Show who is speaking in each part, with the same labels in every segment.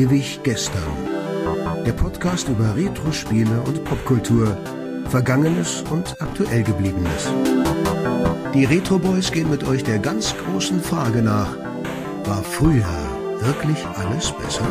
Speaker 1: Ewig gestern. Der Podcast über Retro-Spiele und Popkultur, Vergangenes und aktuell Gebliebenes. Die Retro Boys gehen mit euch der ganz großen Frage nach: War früher wirklich alles besser?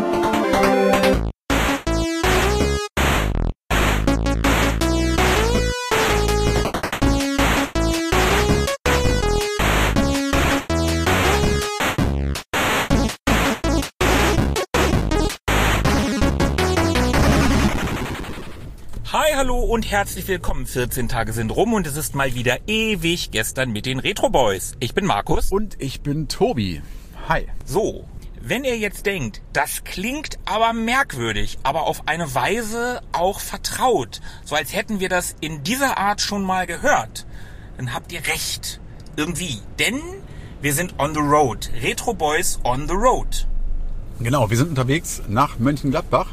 Speaker 2: Hi, hallo und herzlich willkommen. 14 Tage sind rum und es ist mal wieder ewig gestern mit den Retro Boys. Ich bin Markus.
Speaker 3: Und ich bin Tobi. Hi.
Speaker 2: So, wenn ihr jetzt denkt, das klingt aber merkwürdig, aber auf eine Weise auch vertraut, so als hätten wir das in dieser Art schon mal gehört, dann habt ihr recht. Irgendwie. Denn wir sind on the road. Retro Boys on the road.
Speaker 3: Genau, wir sind unterwegs nach Mönchengladbach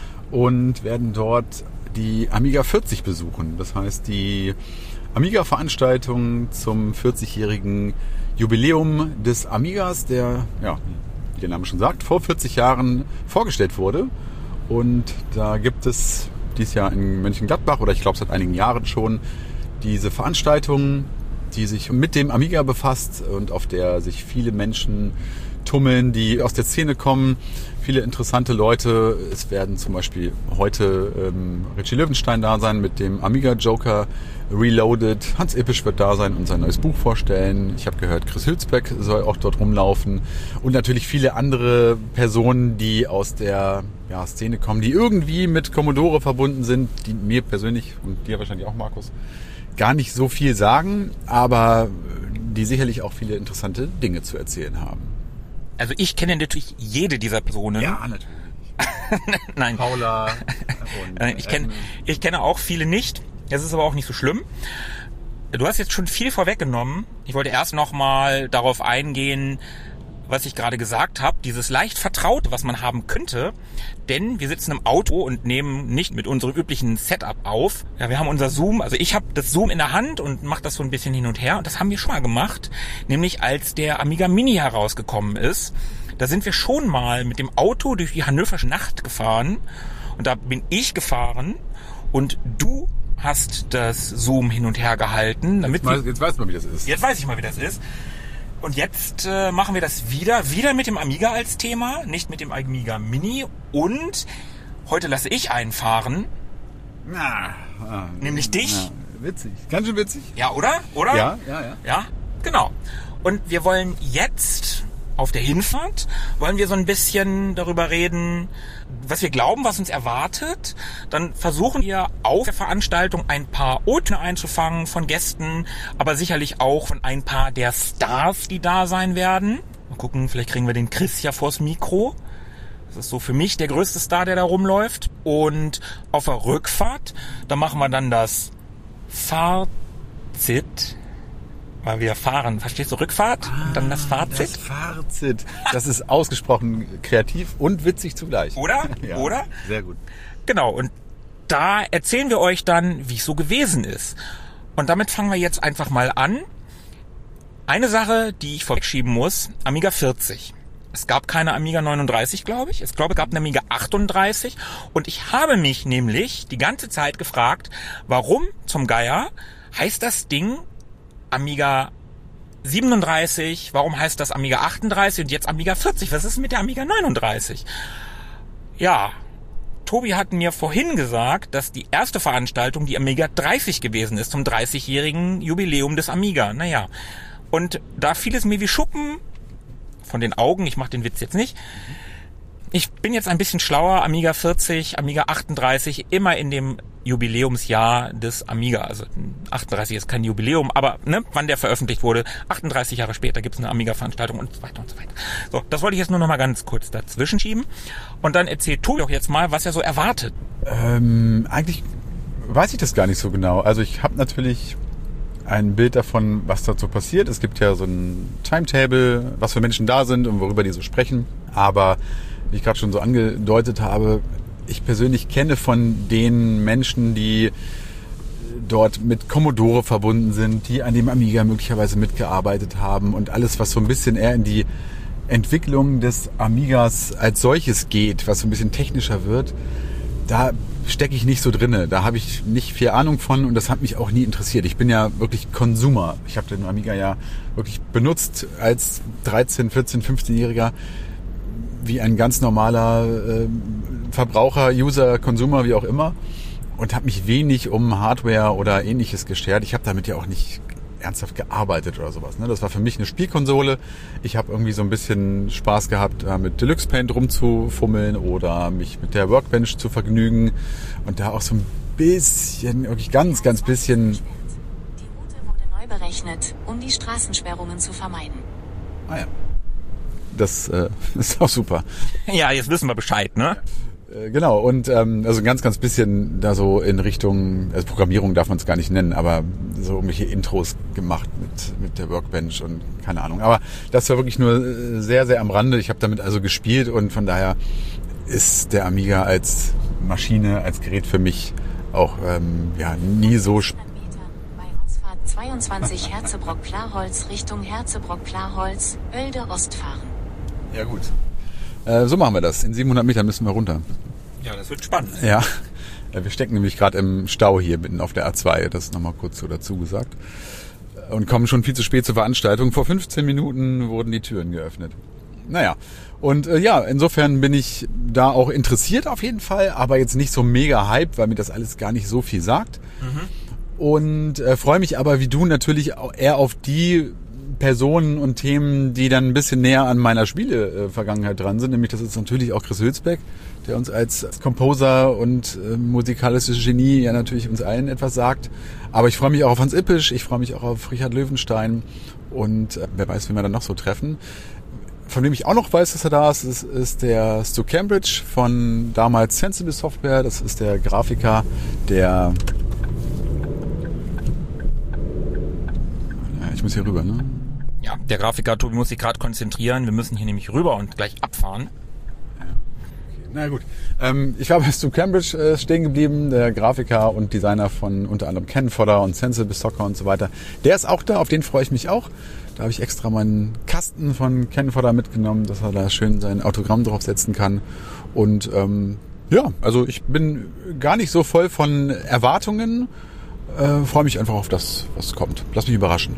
Speaker 3: und werden dort die Amiga 40 besuchen. Das heißt, die Amiga-Veranstaltung zum 40-jährigen Jubiläum des Amigas, der, ja, wie der Name schon sagt, vor 40 Jahren vorgestellt wurde. Und da gibt es dieses Jahr in Mönchengladbach, oder ich glaube seit einigen Jahren schon, diese Veranstaltung, die sich mit dem Amiga befasst und auf der sich viele Menschen tummeln, die aus der Szene kommen, viele interessante Leute. Es werden zum Beispiel heute Richie Löwenstein da sein mit dem Amiga Joker Reloaded. Hans Ippisch wird da sein und sein neues Buch vorstellen. Ich habe gehört, Chris Hülsbeck soll auch dort rumlaufen. Und natürlich viele andere Personen, die aus der Szene kommen, die irgendwie mit Commodore verbunden sind, die mir persönlich und dir wahrscheinlich auch, Markus, gar nicht so viel sagen, aber die sicherlich auch viele interessante Dinge zu erzählen haben.
Speaker 2: Also ich kenne natürlich jede dieser Personen.
Speaker 3: Ja, natürlich.
Speaker 2: Nein.
Speaker 3: Paula. Und
Speaker 2: ich kenne auch viele nicht. Das ist aber auch nicht so schlimm. Du hast jetzt schon viel vorweggenommen. Ich wollte erst nochmal darauf eingehen, was ich gerade gesagt habe. Dieses leicht Vertraute, was man haben könnte. Denn wir sitzen im Auto und nehmen nicht mit unserem üblichen Setup auf. Ja, wir haben unser Zoom. Also ich habe das Zoom in der Hand und mache das so ein bisschen hin und her. Und das haben wir schon mal gemacht. Nämlich als der Amiga Mini herausgekommen ist. Da sind wir schon mal mit dem Auto durch die hannoversche Nacht gefahren. Und da bin ich gefahren. Und du hast das Zoom hin und her gehalten. Damit
Speaker 3: jetzt weißt du mal, wie das ist.
Speaker 2: Jetzt weiß ich mal, wie das ist. Und jetzt machen wir das wieder mit dem Amiga als Thema, nicht mit dem Amiga Mini. Und heute lasse ich einfahren, nämlich dich.
Speaker 3: Ja, witzig, ganz schön witzig.
Speaker 2: Ja, oder?
Speaker 3: Ja.
Speaker 2: Ja, genau. Und wir wollen jetzt auf der Hinfahrt, wollen wir so ein bisschen darüber reden, was wir glauben, was uns erwartet. Dann versuchen wir auf der Veranstaltung ein paar O-Töne einzufangen von Gästen, aber sicherlich auch von ein paar der Stars, die da sein werden. Mal gucken, vielleicht kriegen wir den Chris ja vors Mikro. Das ist so für mich der größte Star, der da rumläuft. Und auf der Rückfahrt, da machen wir dann das Fazit. Weil wir fahren, verstehst du, Rückfahrt und dann das Fazit?
Speaker 3: Das Fazit. Das ist ausgesprochen kreativ und witzig zugleich.
Speaker 2: Oder?
Speaker 3: Ja,
Speaker 2: oder?
Speaker 3: Sehr gut.
Speaker 2: Genau, und da erzählen wir euch dann, wie es so gewesen ist. Und damit fangen wir jetzt einfach mal an. Eine Sache, die ich vorwegschieben muss, Amiga 40. Es gab keine Amiga 39, glaube ich. Ich glaube, es gab eine Amiga 38. Und ich habe mich nämlich die ganze Zeit gefragt, warum zum Geier heißt das Ding Amiga 37, warum heißt das Amiga 38 und jetzt Amiga 40? Was ist mit der Amiga 39? Ja, Tobi hat mir vorhin gesagt, dass die erste Veranstaltung die Amiga 30 gewesen ist, zum 30-jährigen Jubiläum des Amiga. Naja, und da fiel es mir wie Schuppen von den Augen, ich mache den Witz jetzt nicht. Ich bin jetzt ein bisschen schlauer, Amiga 40, Amiga 38, immer in dem Jubiläumsjahr des Amiga. Also 38 ist kein Jubiläum, aber wann der veröffentlicht wurde, 38 Jahre später gibt es eine Amiga-Veranstaltung und so weiter und so weiter. So, das wollte ich jetzt nur noch mal ganz kurz dazwischen schieben. Und dann erzählt Tobi auch jetzt mal, was er so erwartet.
Speaker 3: Eigentlich weiß ich das gar nicht so genau. Also ich habe natürlich ein Bild davon, was dazu passiert. Es gibt ja so ein Timetable, was für Menschen da sind und worüber die so sprechen. Aber wie ich gerade schon so angedeutet habe, ich persönlich kenne von den Menschen, die dort mit Commodore verbunden sind, die an dem Amiga möglicherweise mitgearbeitet haben und alles, was so ein bisschen eher in die Entwicklung des Amigas als solches geht, was so ein bisschen technischer wird, da stecke ich nicht so drinne. Da habe ich nicht viel Ahnung von und das hat mich auch nie interessiert. Ich bin ja wirklich Konsumer. Ich habe den Amiga ja wirklich benutzt als 13, 14, 15-Jähriger wie ein ganz normaler Verbraucher, User, Consumer, wie auch immer und habe mich wenig um Hardware oder Ähnliches geschert. Ich habe damit ja auch nicht ernsthaft gearbeitet oder sowas. Das war für mich eine Spielkonsole. Ich habe irgendwie so ein bisschen Spaß gehabt, mit Deluxe Paint rumzufummeln oder mich mit der Workbench zu vergnügen und da auch so ein bisschen, wirklich ganz bisschen...
Speaker 4: Die Route wurde neu berechnet, um die Straßensperrungen zu vermeiden.
Speaker 3: Ah ja. Das ist auch super.
Speaker 2: Ja, jetzt wissen wir Bescheid, ne?
Speaker 3: Genau, und also ein ganz bisschen da so in Richtung, also Programmierung darf man es gar nicht nennen, aber so irgendwelche Intros gemacht mit der Workbench und keine Ahnung. Aber das war wirklich nur sehr, sehr am Rande. Ich habe damit also gespielt und von daher ist der Amiga als Maschine, als Gerät für mich auch nie so...
Speaker 4: Bei Ausfahrt 22 Herzebrock-Klarholz Richtung Herzebrock-Klarholz, Oelde Ost fahren.
Speaker 3: Ja gut. So machen wir das. In 700 Metern müssen wir runter.
Speaker 2: Ja, das wird spannend.
Speaker 3: Ja, wir stecken nämlich gerade im Stau hier mitten auf der A2. Das ist nochmal kurz so dazu gesagt. Und kommen schon viel zu spät zur Veranstaltung. Vor 15 Minuten wurden die Türen geöffnet. Naja, und insofern bin ich da auch interessiert auf jeden Fall, aber jetzt nicht so mega hype, weil mir das alles gar nicht so viel sagt. Und freue mich aber wie du natürlich eher auf die Personen und Themen, die dann ein bisschen näher an meiner Spiele-Vergangenheit dran sind. Nämlich das ist natürlich auch Chris Hülsbeck, der uns als Composer und musikalisches Genie ja natürlich uns allen etwas sagt. Aber ich freue mich auch auf Hans Ippisch, ich freue mich auch auf Richard Löwenstein und wer weiß, wen wir dann noch so treffen. Von dem ich auch noch weiß, dass er da ist, ist der Stu Cambridge von damals Sensible Software. Das ist der Grafiker, der... Ja, ich muss hier rüber, ne?
Speaker 2: Ja, der Grafiker Tobi muss sich gerade konzentrieren. Wir müssen hier nämlich rüber und gleich abfahren.
Speaker 3: Ja, okay. Na gut. Ich war bei Stu Cambridge stehen geblieben, der Grafiker und Designer von unter anderem Ken-Fodder und Sensible Soccer und so weiter. Der ist auch da, auf den freue ich mich auch. Da habe ich extra meinen Kasten von Ken-Fodder mitgenommen, dass er da schön sein Autogramm draufsetzen kann. Und also ich bin gar nicht so voll von Erwartungen. Freue mich einfach auf das, was kommt. Lass mich überraschen.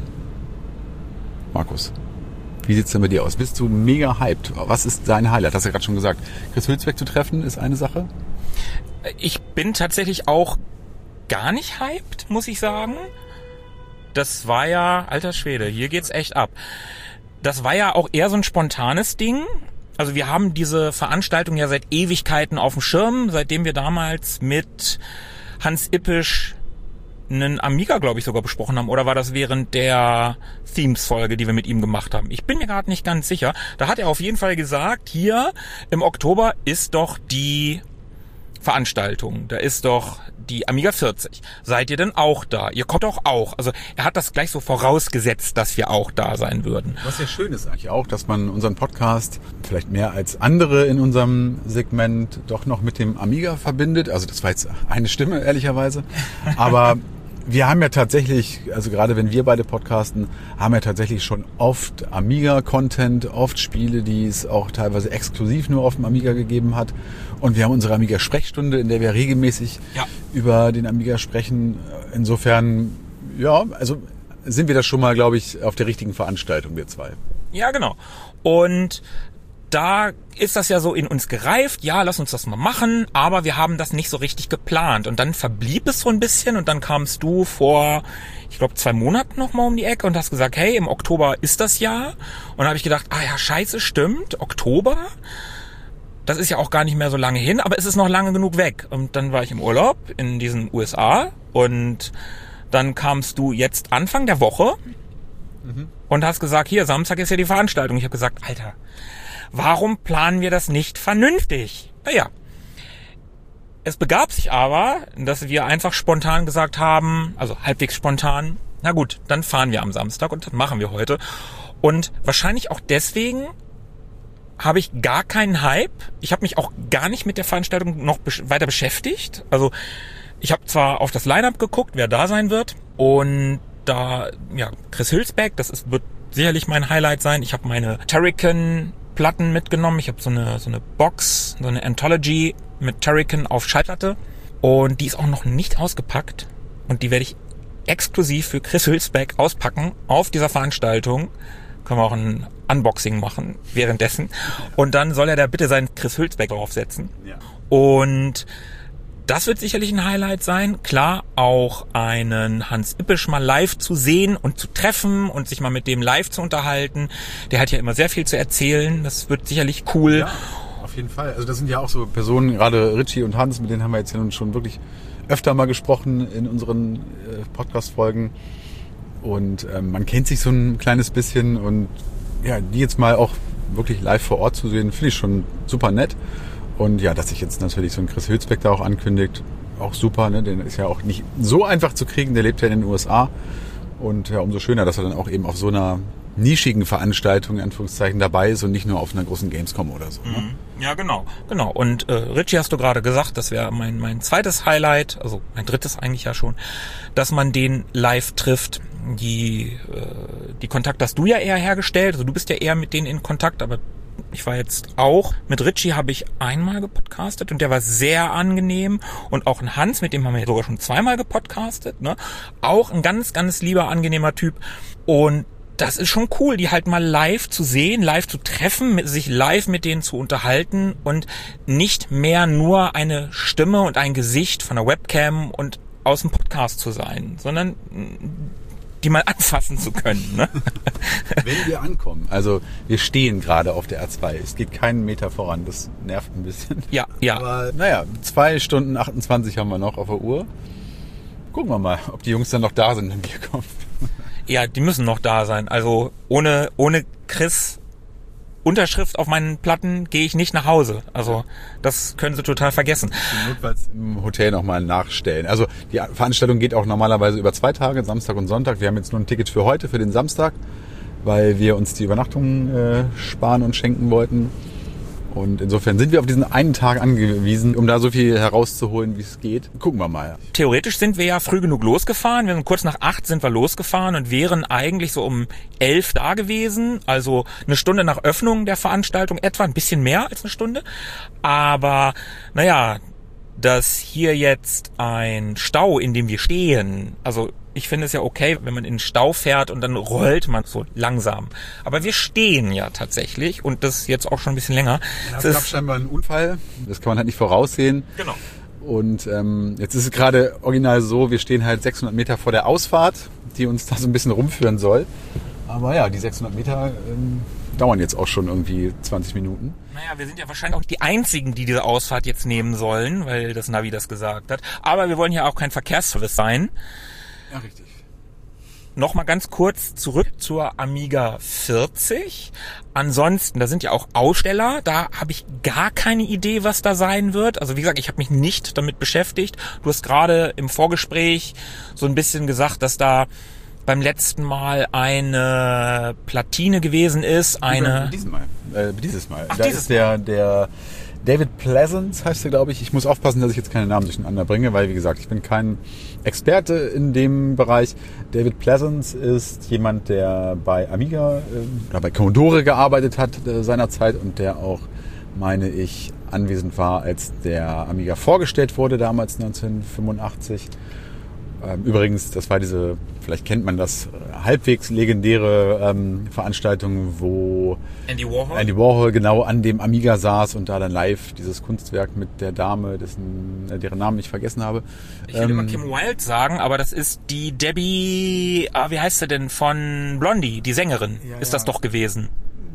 Speaker 3: Markus, wie sieht's denn bei dir aus? Bist du mega hyped? Was ist dein Highlight? Hast du ja gerade schon gesagt. Chris Hülsbeck zu treffen ist eine Sache.
Speaker 2: Ich bin tatsächlich auch gar nicht hyped, muss ich sagen. Das war ja, alter Schwede, hier geht's echt ab. Das war ja auch eher so ein spontanes Ding. Also wir haben diese Veranstaltung ja seit Ewigkeiten auf dem Schirm, seitdem wir damals mit Hans Ippisch einen Amiga, glaube ich, sogar besprochen haben. Oder war das während der Themes-Folge, die wir mit ihm gemacht haben? Ich bin mir gerade nicht ganz sicher. Da hat er auf jeden Fall gesagt, hier im Oktober ist doch die Veranstaltung. Da ist doch die Amiga 40. Seid ihr denn auch da? Ihr kommt doch auch. Also er hat das gleich so vorausgesetzt, dass wir auch da sein würden.
Speaker 3: Was ja schön ist eigentlich auch, dass man unseren Podcast vielleicht mehr als andere in unserem Segment doch noch mit dem Amiga verbindet. Also das war jetzt eine Stimme, ehrlicherweise. Aber wir haben ja tatsächlich, also gerade wenn wir beide podcasten, haben wir tatsächlich schon oft Amiga-Content, oft Spiele, die es auch teilweise exklusiv nur auf dem Amiga gegeben hat. Und wir haben unsere Amiga-Sprechstunde, in der wir regelmäßig über den Amiga sprechen. Insofern, also sind wir da schon mal, glaube ich, auf der richtigen Veranstaltung, wir zwei.
Speaker 2: Ja, genau. Und da ist das ja so in uns gereift, ja, lass uns das mal machen, aber wir haben das nicht so richtig geplant. Und dann verblieb es so ein bisschen und dann kamst du vor, ich glaube, 2 Monaten nochmal um die Ecke und hast gesagt, hey, im Oktober ist das Jahr. Und dann habe ich gedacht, scheiße, stimmt, Oktober, das ist ja auch gar nicht mehr so lange hin, aber es ist noch lange genug weg. Und dann war ich im Urlaub in diesen USA und dann kamst du jetzt Anfang der Woche und hast gesagt, hier, Samstag ist ja die Veranstaltung. Ich habe gesagt, Alter, warum planen wir das nicht vernünftig? Naja, es begab sich aber, dass wir einfach spontan gesagt haben, also halbwegs spontan, na gut, dann fahren wir am Samstag und das machen wir heute. Und wahrscheinlich auch deswegen habe ich gar keinen Hype. Ich habe mich auch gar nicht mit der Veranstaltung noch weiter beschäftigt. Also ich habe zwar auf das Line-Up geguckt, wer da sein wird. Und da, Chris Hülsbeck, wird sicherlich mein Highlight sein. Ich habe meine Turrican-Platten mitgenommen. Ich habe so eine Box, so eine Anthology mit Turrican auf Schallplatte. Und die ist auch noch nicht ausgepackt. Und die werde ich exklusiv für Chris Hülsbeck auspacken auf dieser Veranstaltung. Können wir auch ein Unboxing machen währenddessen. Und dann soll er da bitte seinen Chris Hülsbeck draufsetzen. Ja. Und das wird sicherlich ein Highlight sein. Klar, auch einen Hans Ippisch mal live zu sehen und zu treffen und sich mal mit dem live zu unterhalten. Der hat ja immer sehr viel zu erzählen. Das wird sicherlich cool.
Speaker 3: Ja, auf jeden Fall. Also das sind ja auch so Personen, gerade Richie und Hans, mit denen haben wir jetzt ja nun schon wirklich öfter mal gesprochen in unseren Podcast-Folgen. Und man kennt sich so ein kleines bisschen. Und ja, die jetzt mal auch wirklich live vor Ort zu sehen, finde ich schon super nett. Und ja, dass sich jetzt natürlich so ein Chris Hülsbeck da auch ankündigt, auch super, ne? Den ist ja auch nicht so einfach zu kriegen, der lebt ja in den USA. Und ja, umso schöner, dass er dann auch eben auf so einer nischigen Veranstaltung, in Anführungszeichen, dabei ist und nicht nur auf einer großen Gamescom oder so. Ne?
Speaker 2: Ja, genau. Und Richie, hast du gerade gesagt, das wäre mein zweites Highlight, also mein drittes eigentlich ja schon, dass man den live trifft. Die Kontakte hast du ja eher hergestellt, also du bist ja eher mit denen in Kontakt, aber ich war jetzt auch, mit Richie habe ich einmal gepodcastet und der war sehr angenehm. Und auch ein Hans, mit dem haben wir sogar schon zweimal gepodcastet, ne? Auch ein ganz, ganz lieber, angenehmer Typ. Und das ist schon cool, die halt mal live zu sehen, live zu treffen, sich live mit denen zu unterhalten und nicht mehr nur eine Stimme und ein Gesicht von der Webcam und aus dem Podcast zu sein, sondern die mal anfassen zu können. Ne?
Speaker 3: Wenn wir ankommen, also wir stehen gerade auf der R2, es geht keinen Meter voran, das nervt ein bisschen.
Speaker 2: Ja.
Speaker 3: Aber naja, 2 Stunden 28 haben wir noch auf der Uhr. Gucken wir mal, ob die Jungs dann noch da sind, wenn wir kommen.
Speaker 2: Ja, die müssen noch da sein. Also ohne Chris Unterschrift auf meinen Platten gehe ich nicht nach Hause. Also das können sie total vergessen.
Speaker 3: Notfalls im Hotel nochmal nachstellen. Also die Veranstaltung geht auch normalerweise über 2 Tage, Samstag und Sonntag. Wir haben jetzt nur ein Ticket für heute, für den Samstag, weil wir uns die Übernachtung sparen und schenken wollten. Und insofern sind wir auf diesen einen Tag angewiesen, um da so viel herauszuholen, wie es geht. Gucken wir mal.
Speaker 2: Theoretisch sind wir ja früh genug losgefahren. Wir sind kurz nach 8 sind wir losgefahren und wären eigentlich so um 11 da gewesen. Also eine Stunde nach Öffnung der Veranstaltung, etwa ein bisschen mehr als eine Stunde. Aber naja, dass hier jetzt ein Stau, in dem wir stehen, also ich finde es ja okay, wenn man in den Stau fährt und dann rollt man so langsam. Aber wir stehen ja tatsächlich und das jetzt auch schon ein bisschen länger.
Speaker 3: Ja, es gab scheinbar einen Unfall, das kann man halt nicht voraussehen.
Speaker 2: Genau.
Speaker 3: Und jetzt ist es gerade original so, wir stehen halt 600 Meter vor der Ausfahrt, die uns da so ein bisschen rumführen soll. Aber ja, die 600 Meter dauern jetzt auch schon irgendwie 20 Minuten.
Speaker 2: Naja, wir sind ja wahrscheinlich auch die Einzigen, die diese Ausfahrt jetzt nehmen sollen, weil das Navi das gesagt hat. Aber wir wollen ja auch kein Verkehrsservice sein.
Speaker 3: Ja, richtig.
Speaker 2: Nochmal ganz kurz zurück zur Amiga 40. Ansonsten, da sind ja auch Aussteller. Da habe ich gar keine Idee, was da sein wird. Also wie gesagt, ich habe mich nicht damit beschäftigt. Du hast gerade im Vorgespräch so ein bisschen gesagt, dass da beim letzten Mal eine Platine gewesen ist.
Speaker 3: Dieses Mal. Ach, da ist der David Pleasance heißt er, glaube ich. Ich muss aufpassen, dass ich jetzt keine Namen durcheinander bringe, weil, wie gesagt, ich bin kein Experte in dem Bereich. David Pleasance ist jemand, der bei Amiga oder bei Commodore gearbeitet hat seinerzeit und der auch, meine ich, anwesend war, als der Amiga vorgestellt wurde, damals 1985. Übrigens, das war diese, vielleicht kennt man das, halbwegs legendäre Veranstaltung, wo Andy Warhol genau an dem Amiga saß und da dann live dieses Kunstwerk mit der Dame, deren Namen ich vergessen habe.
Speaker 2: Ich will immer Kim Wilde sagen, aber das ist die Debbie, wie heißt sie denn, von Blondie, die Sängerin, ja, ist das doch gewesen.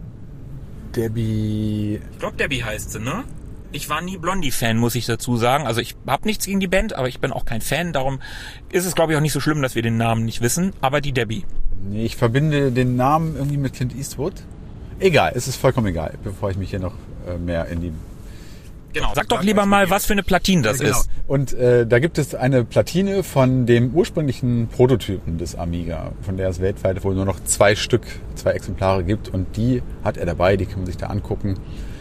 Speaker 3: Debbie...
Speaker 2: Ich glaube, Debbie heißt sie, ne? Ich war nie Blondie-Fan, muss ich dazu sagen. Also ich habe nichts gegen die Band, aber ich bin auch kein Fan. Darum ist es, glaube ich, auch nicht so schlimm, dass wir den Namen nicht wissen. Aber die Debbie.
Speaker 3: Nee, ich verbinde den Namen irgendwie mit Clint Eastwood. Egal, es ist vollkommen egal, bevor ich mich hier noch mehr in die...
Speaker 2: Genau, sag doch lieber mal, was für eine Platine das ist.
Speaker 3: Und da gibt es eine Platine von dem ursprünglichen Prototypen des Amiga, von der es weltweit wohl nur noch 2 Exemplare gibt. Und die hat er dabei, die kann man sich da angucken.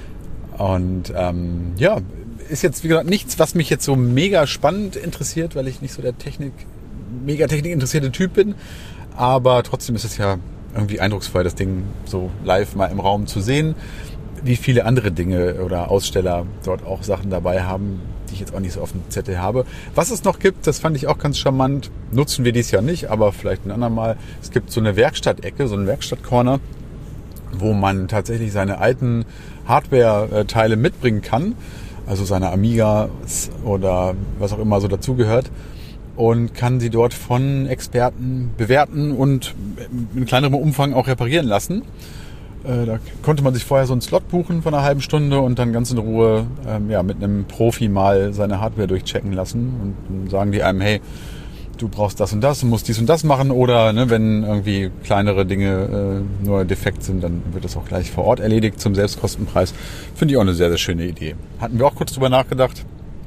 Speaker 3: Und ja, ist jetzt, wie gesagt, nichts, was mich jetzt so mega spannend interessiert, weil ich nicht so der mega Technik interessierte Typ bin. Aber trotzdem ist es ja irgendwie eindrucksvoll, das Ding so live mal im Raum zu sehen. Wie viele andere Dinge oder Aussteller dort auch Sachen dabei haben, die ich jetzt auch nicht so auf dem Zettel habe. Was es noch gibt, das fand ich auch ganz charmant, nutzen wir dieses Jahr nicht, aber vielleicht ein andermal. Es gibt so eine Werkstattecke, so einen Werkstattcorner, wo man tatsächlich seine alten Hardware-Teile mitbringen kann, also seine Amigas oder was auch immer so dazugehört, und kann sie dort von Experten bewerten und in kleinerem Umfang auch reparieren lassen. Da konnte man sich vorher so einen Slot buchen von einer halben Stunde und dann ganz in Ruhe mit einem Profi mal seine Hardware durchchecken lassen. Und dann sagen die einem, hey, du brauchst das und das und musst dies und das machen. Oder wenn irgendwie kleinere Dinge nur defekt sind, dann wird das auch gleich vor Ort erledigt zum Selbstkostenpreis. Finde ich auch eine sehr, sehr schöne Idee. Hatten wir auch kurz drüber nachgedacht.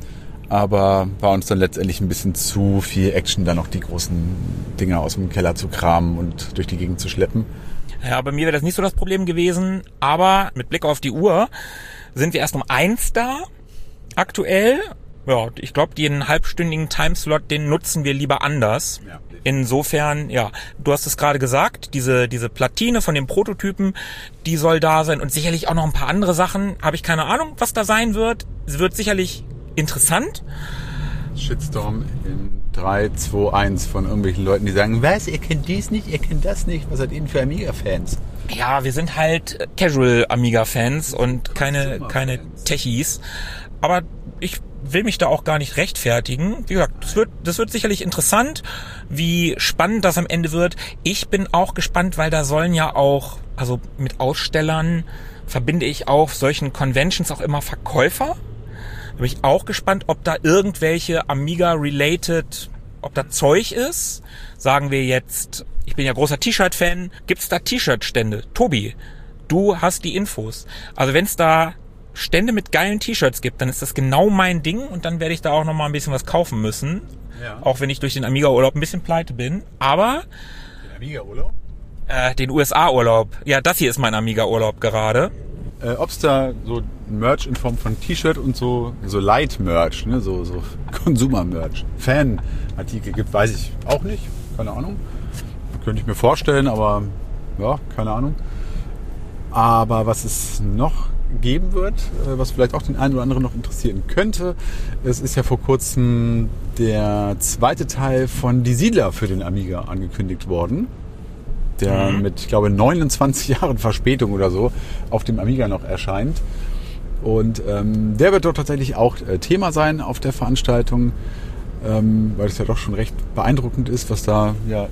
Speaker 3: Aber war uns dann letztendlich ein bisschen zu viel Action, dann noch die großen Dinger aus dem Keller zu kramen und durch die Gegend zu schleppen.
Speaker 2: Ja, bei mir wäre das nicht so das Problem gewesen, aber mit Blick auf die Uhr sind wir erst um 1 da, aktuell. Ja, ich glaube, den halbstündigen Timeslot, den nutzen wir lieber anders. Ja. Insofern, ja, du hast es gerade gesagt, diese Platine von dem Prototypen, die soll da sein und sicherlich auch noch ein paar andere Sachen. Habe ich keine Ahnung, was da sein wird. Es wird sicherlich interessant.
Speaker 3: Shitstorm in 3, 2, 1 von irgendwelchen Leuten, die sagen, was, ihr kennt dies nicht, ihr kennt das nicht, was seid ihr denn für Amiga-Fans?
Speaker 2: Ja, wir sind halt Casual Amiga-Fans und keine Techies. Aber ich will mich da auch gar nicht rechtfertigen. Wie gesagt, das wird sicherlich interessant, wie spannend das am Ende wird. Ich bin auch gespannt, weil da sollen ja auch, also mit Ausstellern verbinde ich auf solchen Conventions auch immer Verkäufer. Da bin ich auch gespannt, ob da irgendwelche Amiga-related, ob da Zeug ist. Sagen wir jetzt, ich bin ja großer T-Shirt-Fan, gibt's da T-Shirt-Stände? Tobi, du hast die Infos. Also wenn es da Stände mit geilen T-Shirts gibt, dann ist das genau mein Ding und dann werde ich da auch nochmal ein bisschen was kaufen müssen. Ja. Auch wenn ich durch den Amiga-Urlaub ein bisschen pleite bin. Aber...
Speaker 3: Den Amiga-Urlaub?
Speaker 2: Den USA-Urlaub. Ja, das hier ist mein Amiga-Urlaub gerade.
Speaker 3: Ob es da so Merch in Form von T-Shirt und so Light-Merch, ne, so Consumer-Merch, Fan-Artikel gibt, weiß ich auch nicht. Keine Ahnung. Könnte ich mir vorstellen, aber ja, keine Ahnung. Aber was es noch geben wird, was vielleicht auch den einen oder anderen noch interessieren könnte, es ist ja vor kurzem der zweite Teil von Die Siedler für den Amiga angekündigt worden, der mit, ich glaube, 29 Jahren Verspätung oder so auf dem Amiga noch erscheint. Und der wird dort tatsächlich auch Thema sein auf der Veranstaltung, weil es ja doch schon recht beeindruckend ist, was da ja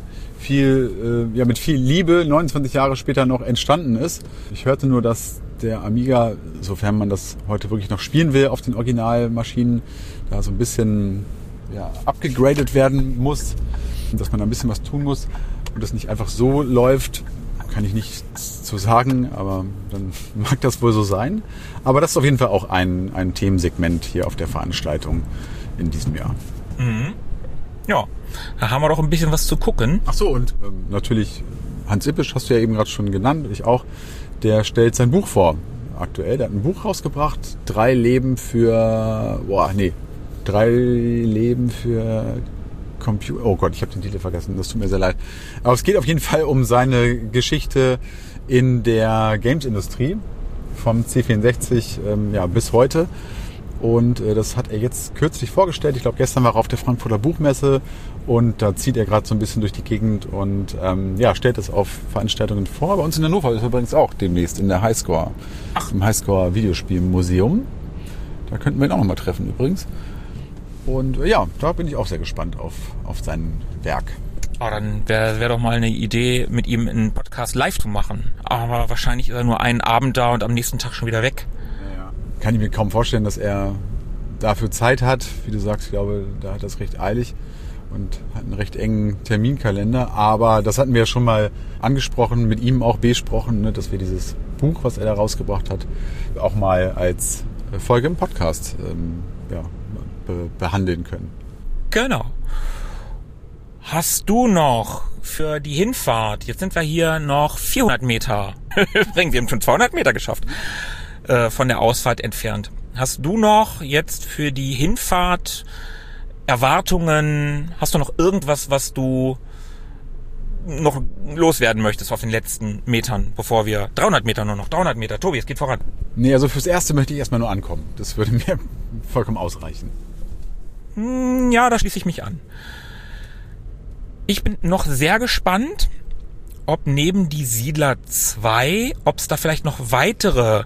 Speaker 3: mit viel Liebe 29 Jahre später noch entstanden ist. Ich hörte nur, dass der Amiga, sofern man das heute wirklich noch spielen will auf den Originalmaschinen, da so ein bisschen abgegradet werden muss, dass man da ein bisschen was tun muss und das nicht einfach so läuft, kann ich nichts zu sagen, aber dann mag das wohl so sein. Aber das ist auf jeden Fall auch ein Themensegment hier auf der Veranstaltung in diesem Jahr.
Speaker 2: Mhm. Ja, da haben wir doch ein bisschen was zu gucken.
Speaker 3: Ach so, und natürlich Hans Ippisch, hast du ja eben gerade schon genannt, ich auch, der stellt sein Buch vor aktuell. Der hat ein Buch rausgebracht, 3 Leben für Computer. Oh Gott, ich habe den Titel vergessen, das tut mir sehr leid. Aber es geht auf jeden Fall um seine Geschichte in der Games-Industrie vom C64 bis heute. Und das hat er jetzt kürzlich vorgestellt. Ich glaube, gestern war er auf der Frankfurter Buchmesse und da zieht er gerade so ein bisschen durch die Gegend und stellt es auf Veranstaltungen vor. Bei uns in Hannover ist übrigens auch demnächst in der Highscore, im Highscore Videospielmuseum. Da könnten wir ihn auch nochmal treffen übrigens. Und da bin ich auch sehr gespannt auf sein Werk.
Speaker 2: Oh, dann wäre doch mal eine Idee, mit ihm einen Podcast live zu machen. Aber wahrscheinlich ist er nur einen Abend da und am nächsten Tag schon wieder weg.
Speaker 3: Ja. Kann ich mir kaum vorstellen, dass er dafür Zeit hat. Wie du sagst, ich glaube, da hat er es recht eilig und hat einen recht engen Terminkalender. Aber das hatten wir ja schon mal angesprochen, mit ihm auch besprochen, ne, dass wir dieses Buch, was er da rausgebracht hat, auch mal als Folge im Podcast behandeln können.
Speaker 2: Genau. Hast du noch für die Hinfahrt, jetzt sind wir hier noch 400 Meter, übrigens, wir haben schon 200 Meter geschafft, von der Ausfahrt entfernt. Hast du noch jetzt für die Hinfahrt Erwartungen, hast du noch irgendwas, was du noch loswerden möchtest auf den letzten Metern, bevor wir 300 Meter nur noch. 300 Meter. Tobi, es geht voran.
Speaker 3: Nee, also fürs Erste möchte ich erstmal nur ankommen. Das würde mir vollkommen ausreichen.
Speaker 2: Ja, da schließe ich mich an. Ich bin noch sehr gespannt, ob neben die Siedler 2, ob es da vielleicht noch weitere,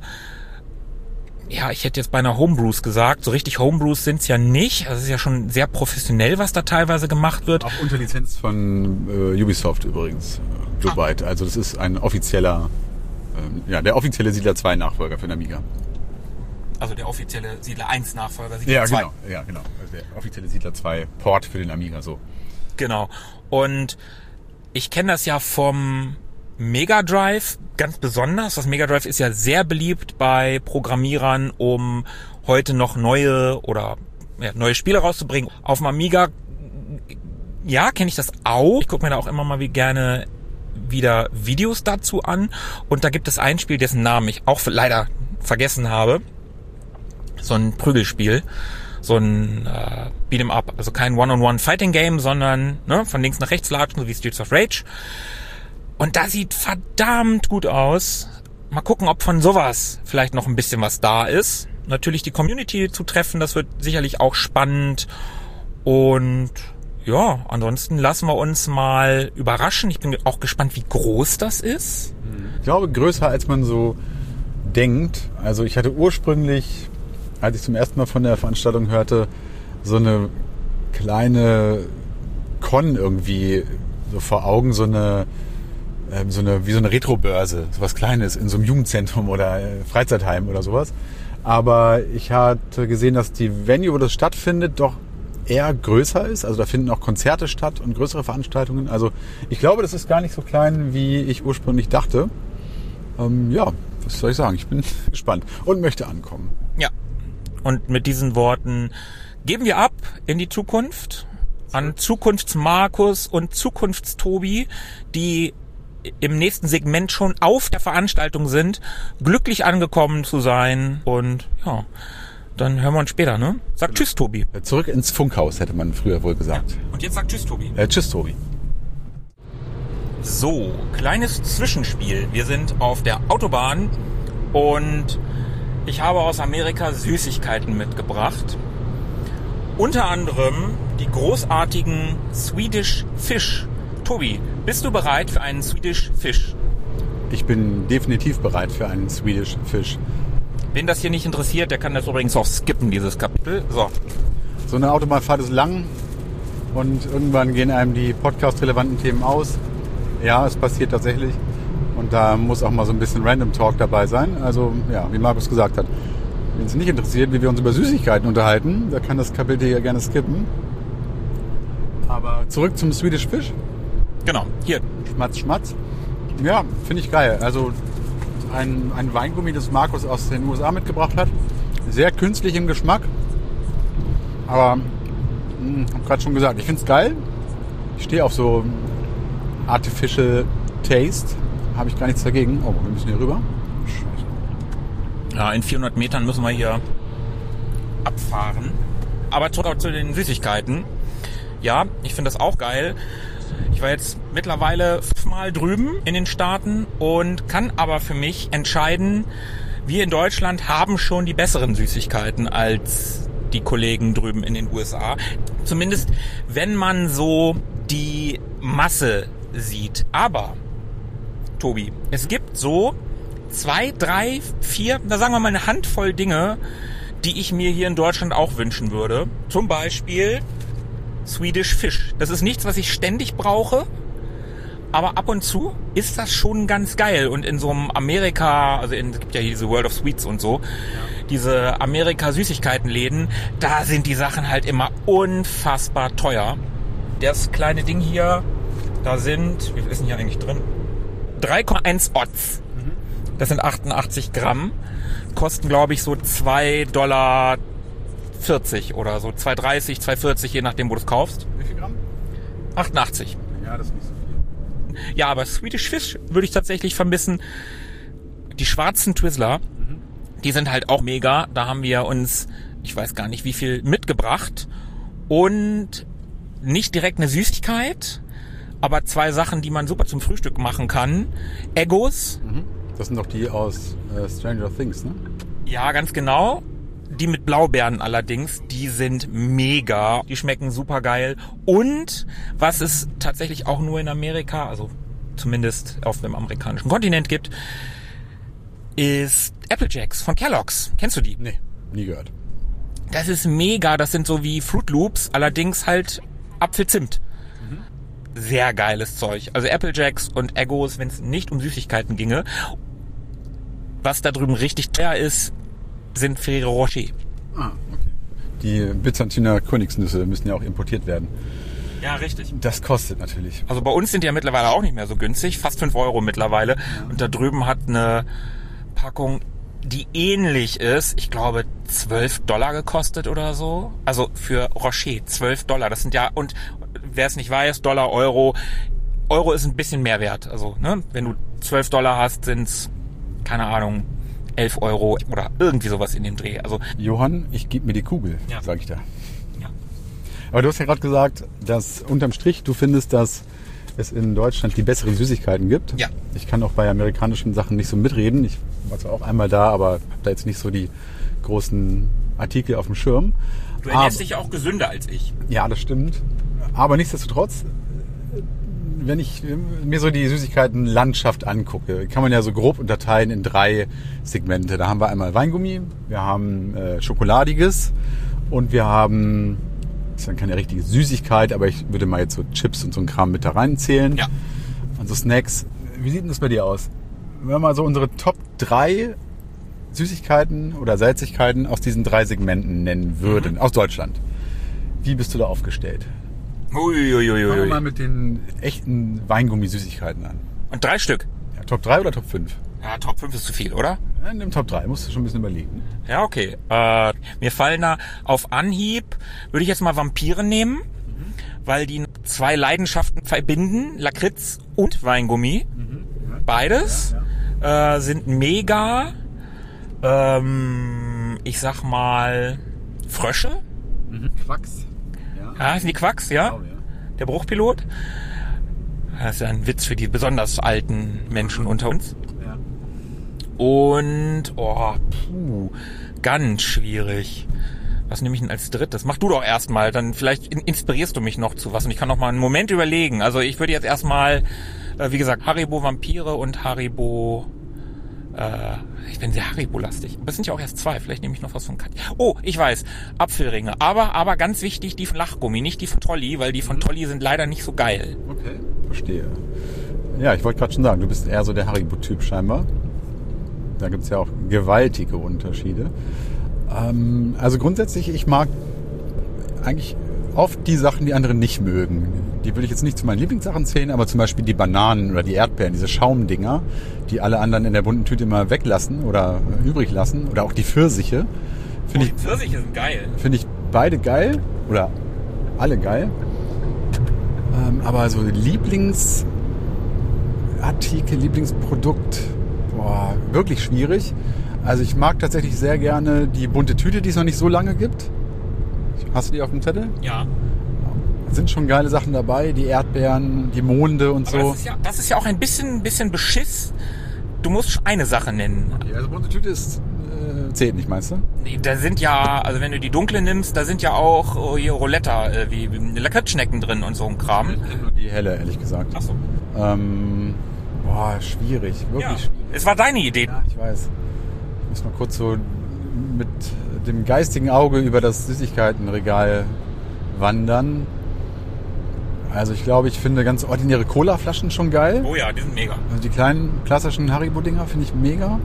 Speaker 2: ja, ich hätte jetzt beinahe Homebrews gesagt, so richtig Homebrews sind es ja nicht. Also es ist ja schon sehr professionell, was da teilweise gemacht wird.
Speaker 3: Auch unter Lizenz von Ubisoft übrigens, global. Also das ist ein offizieller, der offizielle Siedler 2 Nachfolger für den Amiga.
Speaker 2: Also der offizielle Siedler 1 Nachfolger, Siedler 2.
Speaker 3: Ja, genau. Also der offizielle Siedler 2 Port für den Amiga, so.
Speaker 2: Genau. Und ich kenne das ja vom Mega Drive ganz besonders. Das Mega Drive ist ja sehr beliebt bei Programmierern, um heute noch neue Spiele rauszubringen. Auf dem Amiga, ja, kenne ich das auch. Ich gucke mir da auch immer mal gerne wieder Videos dazu an. Und da gibt es ein Spiel, dessen Namen ich auch leider vergessen habe. So ein Prügelspiel. So ein Beat'em Up, also kein One-on-One-Fighting-Game, sondern von links nach rechts latschen, so wie Streets of Rage. Und da sieht verdammt gut aus. Mal gucken, ob von sowas vielleicht noch ein bisschen was da ist. Natürlich die Community zu treffen, das wird sicherlich auch spannend. Und ja, ansonsten lassen wir uns mal überraschen. Ich bin auch gespannt, wie groß das ist.
Speaker 3: Ich glaube, größer als man so denkt. Also ich hatte ursprünglich, als ich zum ersten Mal von der Veranstaltung hörte, so eine kleine Con irgendwie so vor Augen, so eine wie so eine Retrobörse, so was Kleines in so einem Jugendzentrum oder Freizeitheim oder sowas. Aber ich hatte gesehen, dass die Venue, wo das stattfindet, doch eher größer ist. Also da finden auch Konzerte statt und größere Veranstaltungen. Also ich glaube, das ist gar nicht so klein, wie ich ursprünglich dachte. Was soll ich sagen? Ich bin gespannt und möchte ankommen.
Speaker 2: Ja. Und mit diesen Worten geben wir ab in die Zukunft an Zukunftsmarkus und Zukunftstobi, die im nächsten Segment schon auf der Veranstaltung sind, glücklich angekommen zu sein. Und ja, dann hören wir uns später, ne? Sag Tschüss, Tobi.
Speaker 3: Zurück ins Funkhaus, hätte man früher wohl gesagt.
Speaker 2: Ja. Und jetzt sag Tschüss, Tobi.
Speaker 3: Tschüss, Tobi.
Speaker 2: So, kleines Zwischenspiel. Wir sind auf der Autobahn und ich habe aus Amerika Süßigkeiten mitgebracht. Unter anderem die großartigen Swedish Fish. Tobi, bist du bereit für einen Swedish Fish?
Speaker 3: Ich bin definitiv bereit für einen Swedish Fish.
Speaker 2: Wen das hier nicht interessiert, der kann das übrigens auch skippen, dieses Kapitel.
Speaker 3: So eine Autobahnfahrt ist lang und irgendwann gehen einem die podcast-relevanten Themen aus. Ja, es passiert tatsächlich. Und da muss auch mal so ein bisschen Random Talk dabei sein. Also, ja, wie Markus gesagt hat. Wenn es nicht interessiert, wie wir uns über Süßigkeiten unterhalten, da kann das Kapitel hier gerne skippen. Aber zurück zum Swedish Fish.
Speaker 2: Genau, hier.
Speaker 3: Schmatz, Schmatz. Ja, finde ich geil. Also ein Weingummi, das Markus aus den USA mitgebracht hat. Sehr künstlich im Geschmack. Aber, ich habe gerade schon gesagt, ich finde es geil. Ich stehe auf so Artificial Taste. Habe ich gar nichts dagegen. Oh, wir müssen hier rüber. Scheiße.
Speaker 2: Ja, in 400 Metern müssen wir hier abfahren. Aber zurück zu den Süßigkeiten. Ja, ich finde das auch geil. Ich war jetzt mittlerweile 5-mal drüben in den Staaten und kann aber für mich entscheiden, wir in Deutschland haben schon die besseren Süßigkeiten als die Kollegen drüben in den USA. Zumindest, wenn man so die Masse sieht. Aber, Tobi, es gibt so 2, 3, 4, da sagen wir mal eine Handvoll Dinge, die ich mir hier in Deutschland auch wünschen würde. Zum Beispiel Swedish Fish. Das ist nichts, was ich ständig brauche, aber ab und zu ist das schon ganz geil. Und in so einem Amerika, es gibt ja hier diese World of Sweets und so, diese Amerika-Süßigkeitenläden, da sind die Sachen halt immer unfassbar teuer. Das kleine Ding hier, da sind, wie viel ist denn hier eigentlich drin? 3,1 Odds. Das sind 88 Gramm. Kosten, glaube ich, so $2,40 oder so. 2,30, 2,40, je nachdem, wo du es kaufst.
Speaker 3: Wie viel Gramm?
Speaker 2: 88.
Speaker 3: Ja, das ist nicht so viel.
Speaker 2: Ja, aber Swedish Fish würde ich tatsächlich vermissen. Die schwarzen Twizzler, die sind halt auch mega. Da haben wir uns, ich weiß gar nicht wie viel, mitgebracht. Und nicht direkt eine Süßigkeit, aber 2 Sachen, die man super zum Frühstück machen kann. Eggos.
Speaker 3: Das sind doch die aus Stranger Things, ne?
Speaker 2: Ja, ganz genau. Die mit Blaubeeren allerdings, die sind mega. Die schmecken super geil. Und was es tatsächlich auch nur in Amerika, also zumindest auf dem amerikanischen Kontinent gibt, ist Apple Jacks von Kellogg's. Kennst du die?
Speaker 3: Nee, nie gehört.
Speaker 2: Das ist mega. Das sind so wie Fruit Loops, allerdings halt Apfelzimt. Sehr geiles Zeug. Also Apple Jacks und Eggos, wenn es nicht um Süßigkeiten ginge. Was da drüben richtig teuer ist, sind Ferrero Rocher.
Speaker 3: Ah, okay. Die Byzantiner Königsnüsse müssen ja auch importiert werden.
Speaker 2: Ja, richtig.
Speaker 3: Das kostet natürlich.
Speaker 2: Also bei uns sind die ja mittlerweile auch nicht mehr so günstig. Fast 5 Euro mittlerweile. Ja. Und da drüben hat eine Packung, die ähnlich ist, ich glaube $12 gekostet oder so. Also für Rocher $12. Das sind ja, und wer es nicht weiß, Dollar, Euro. Euro ist ein bisschen mehr wert. Also, ne, wenn du $12 hast, sind's, keine Ahnung, 11 Euro oder irgendwie sowas in dem Dreh. Also
Speaker 3: Johann, ich gebe mir die Kugel,
Speaker 2: ja.
Speaker 3: Sag ich da.
Speaker 2: Ja.
Speaker 3: Aber du hast ja gerade gesagt, dass unterm Strich du findest, dass es in Deutschland die besseren Süßigkeiten gibt.
Speaker 2: Ja.
Speaker 3: Ich kann auch bei amerikanischen Sachen nicht so mitreden. Ich war zwar auch einmal da, aber habe da jetzt nicht so die großen Artikel auf dem Schirm.
Speaker 2: Du ernährst dich ja auch gesünder als ich.
Speaker 3: Ja, das stimmt. Aber nichtsdestotrotz, wenn ich mir so die Süßigkeitenlandschaft angucke, kann man ja so grob unterteilen in 3 Segmente. Da haben wir einmal Weingummi, wir haben Schokoladiges und wir haben, das ist dann keine richtige Süßigkeit, aber ich würde mal jetzt so Chips und so ein Kram mit da reinzählen.
Speaker 2: Ja.
Speaker 3: Und so Snacks. Wie sieht denn das bei dir aus? Wenn wir mal so unsere Top 3 Süßigkeiten oder Salzigkeiten aus diesen 3 Segmenten nennen würden, aus Deutschland. Wie bist du da aufgestellt?
Speaker 2: Uiuiuiui.
Speaker 3: Fangen wir mal mit den echten Weingummi-Süßigkeiten an.
Speaker 2: Und 3 Stück?
Speaker 3: Ja, Top 3 oder Top 5?
Speaker 2: Ja, Top 5 ist zu viel, oder?
Speaker 3: Ja, in dem Top 3 musst du schon ein bisschen überlegen.
Speaker 2: Ja, okay. Mir fallen da auf Anhieb, würde ich jetzt mal Vampire nehmen, weil die 2 Leidenschaften verbinden, Lakritz und Weingummi. Beides sind mega, ich sag mal, Frösche.
Speaker 3: Quacks.
Speaker 2: Ja, sind die Quacks, ja? Der Bruchpilot. Das ist ja ein Witz für die besonders alten Menschen unter uns.
Speaker 3: Ja.
Speaker 2: Und, ganz schwierig. Was nehme ich denn als drittes? Mach du doch erstmal, dann vielleicht inspirierst du mich noch zu was und ich kann noch mal einen Moment überlegen. Also ich würde jetzt erstmal, wie gesagt, Haribo Vampire und Haribo, ich bin sehr Haribo-lastig. Aber es sind ja auch erst 2, vielleicht nehme ich noch was von Katja. Oh, ich weiß, Apfelringe. Aber ganz wichtig, die von Lachgummi, nicht die von Trolli, weil die von Trolli sind leider nicht so geil.
Speaker 3: Okay, verstehe. Ja, ich wollte gerade schon sagen, du bist eher so der Haribo-Typ scheinbar. Da gibt's ja auch gewaltige Unterschiede. Also grundsätzlich, ich mag eigentlich oft die Sachen, die andere nicht mögen. Die würde ich jetzt nicht zu meinen Lieblingssachen zählen, aber zum Beispiel die Bananen oder die Erdbeeren, diese Schaumdinger, die alle anderen in der bunten Tüte immer weglassen oder übrig lassen. Oder auch die Pfirsiche.
Speaker 2: Die Pfirsiche sind geil.
Speaker 3: Finde ich beide geil oder alle geil. Aber so Lieblingsartikel, Lieblingsprodukt, wirklich schwierig. Also ich mag tatsächlich sehr gerne die bunte Tüte, die es noch nicht so lange gibt. Hast du die auf dem Zettel?
Speaker 2: Ja.
Speaker 3: Sind schon geile Sachen dabei, die Erdbeeren, die Monde und
Speaker 2: aber
Speaker 3: so.
Speaker 2: Das ist ja auch ein bisschen Beschiss. Du musst eine Sache nennen.
Speaker 3: Okay, also bunte Tüte ist zählt nicht, meinst du?
Speaker 2: Nee, da sind ja, also wenn du die dunkle nimmst, da sind ja auch hier Rouletta, wie Lakritzschnecken drin und so ein Kram.
Speaker 3: Nur die helle, ehrlich gesagt.
Speaker 2: Ach so.
Speaker 3: Schwierig, wirklich
Speaker 2: ja.
Speaker 3: schwierig.
Speaker 2: Es war deine Idee.
Speaker 3: Ja, ich weiß. Ich muss mal kurz so mit dem geistigen Auge über das Süßigkeitenregal wandern. Also ich glaube, ich finde ganz ordinäre Cola-Flaschen schon geil.
Speaker 2: Oh ja, die sind mega.
Speaker 3: Also die kleinen klassischen Haribo-Dinger finde ich mega.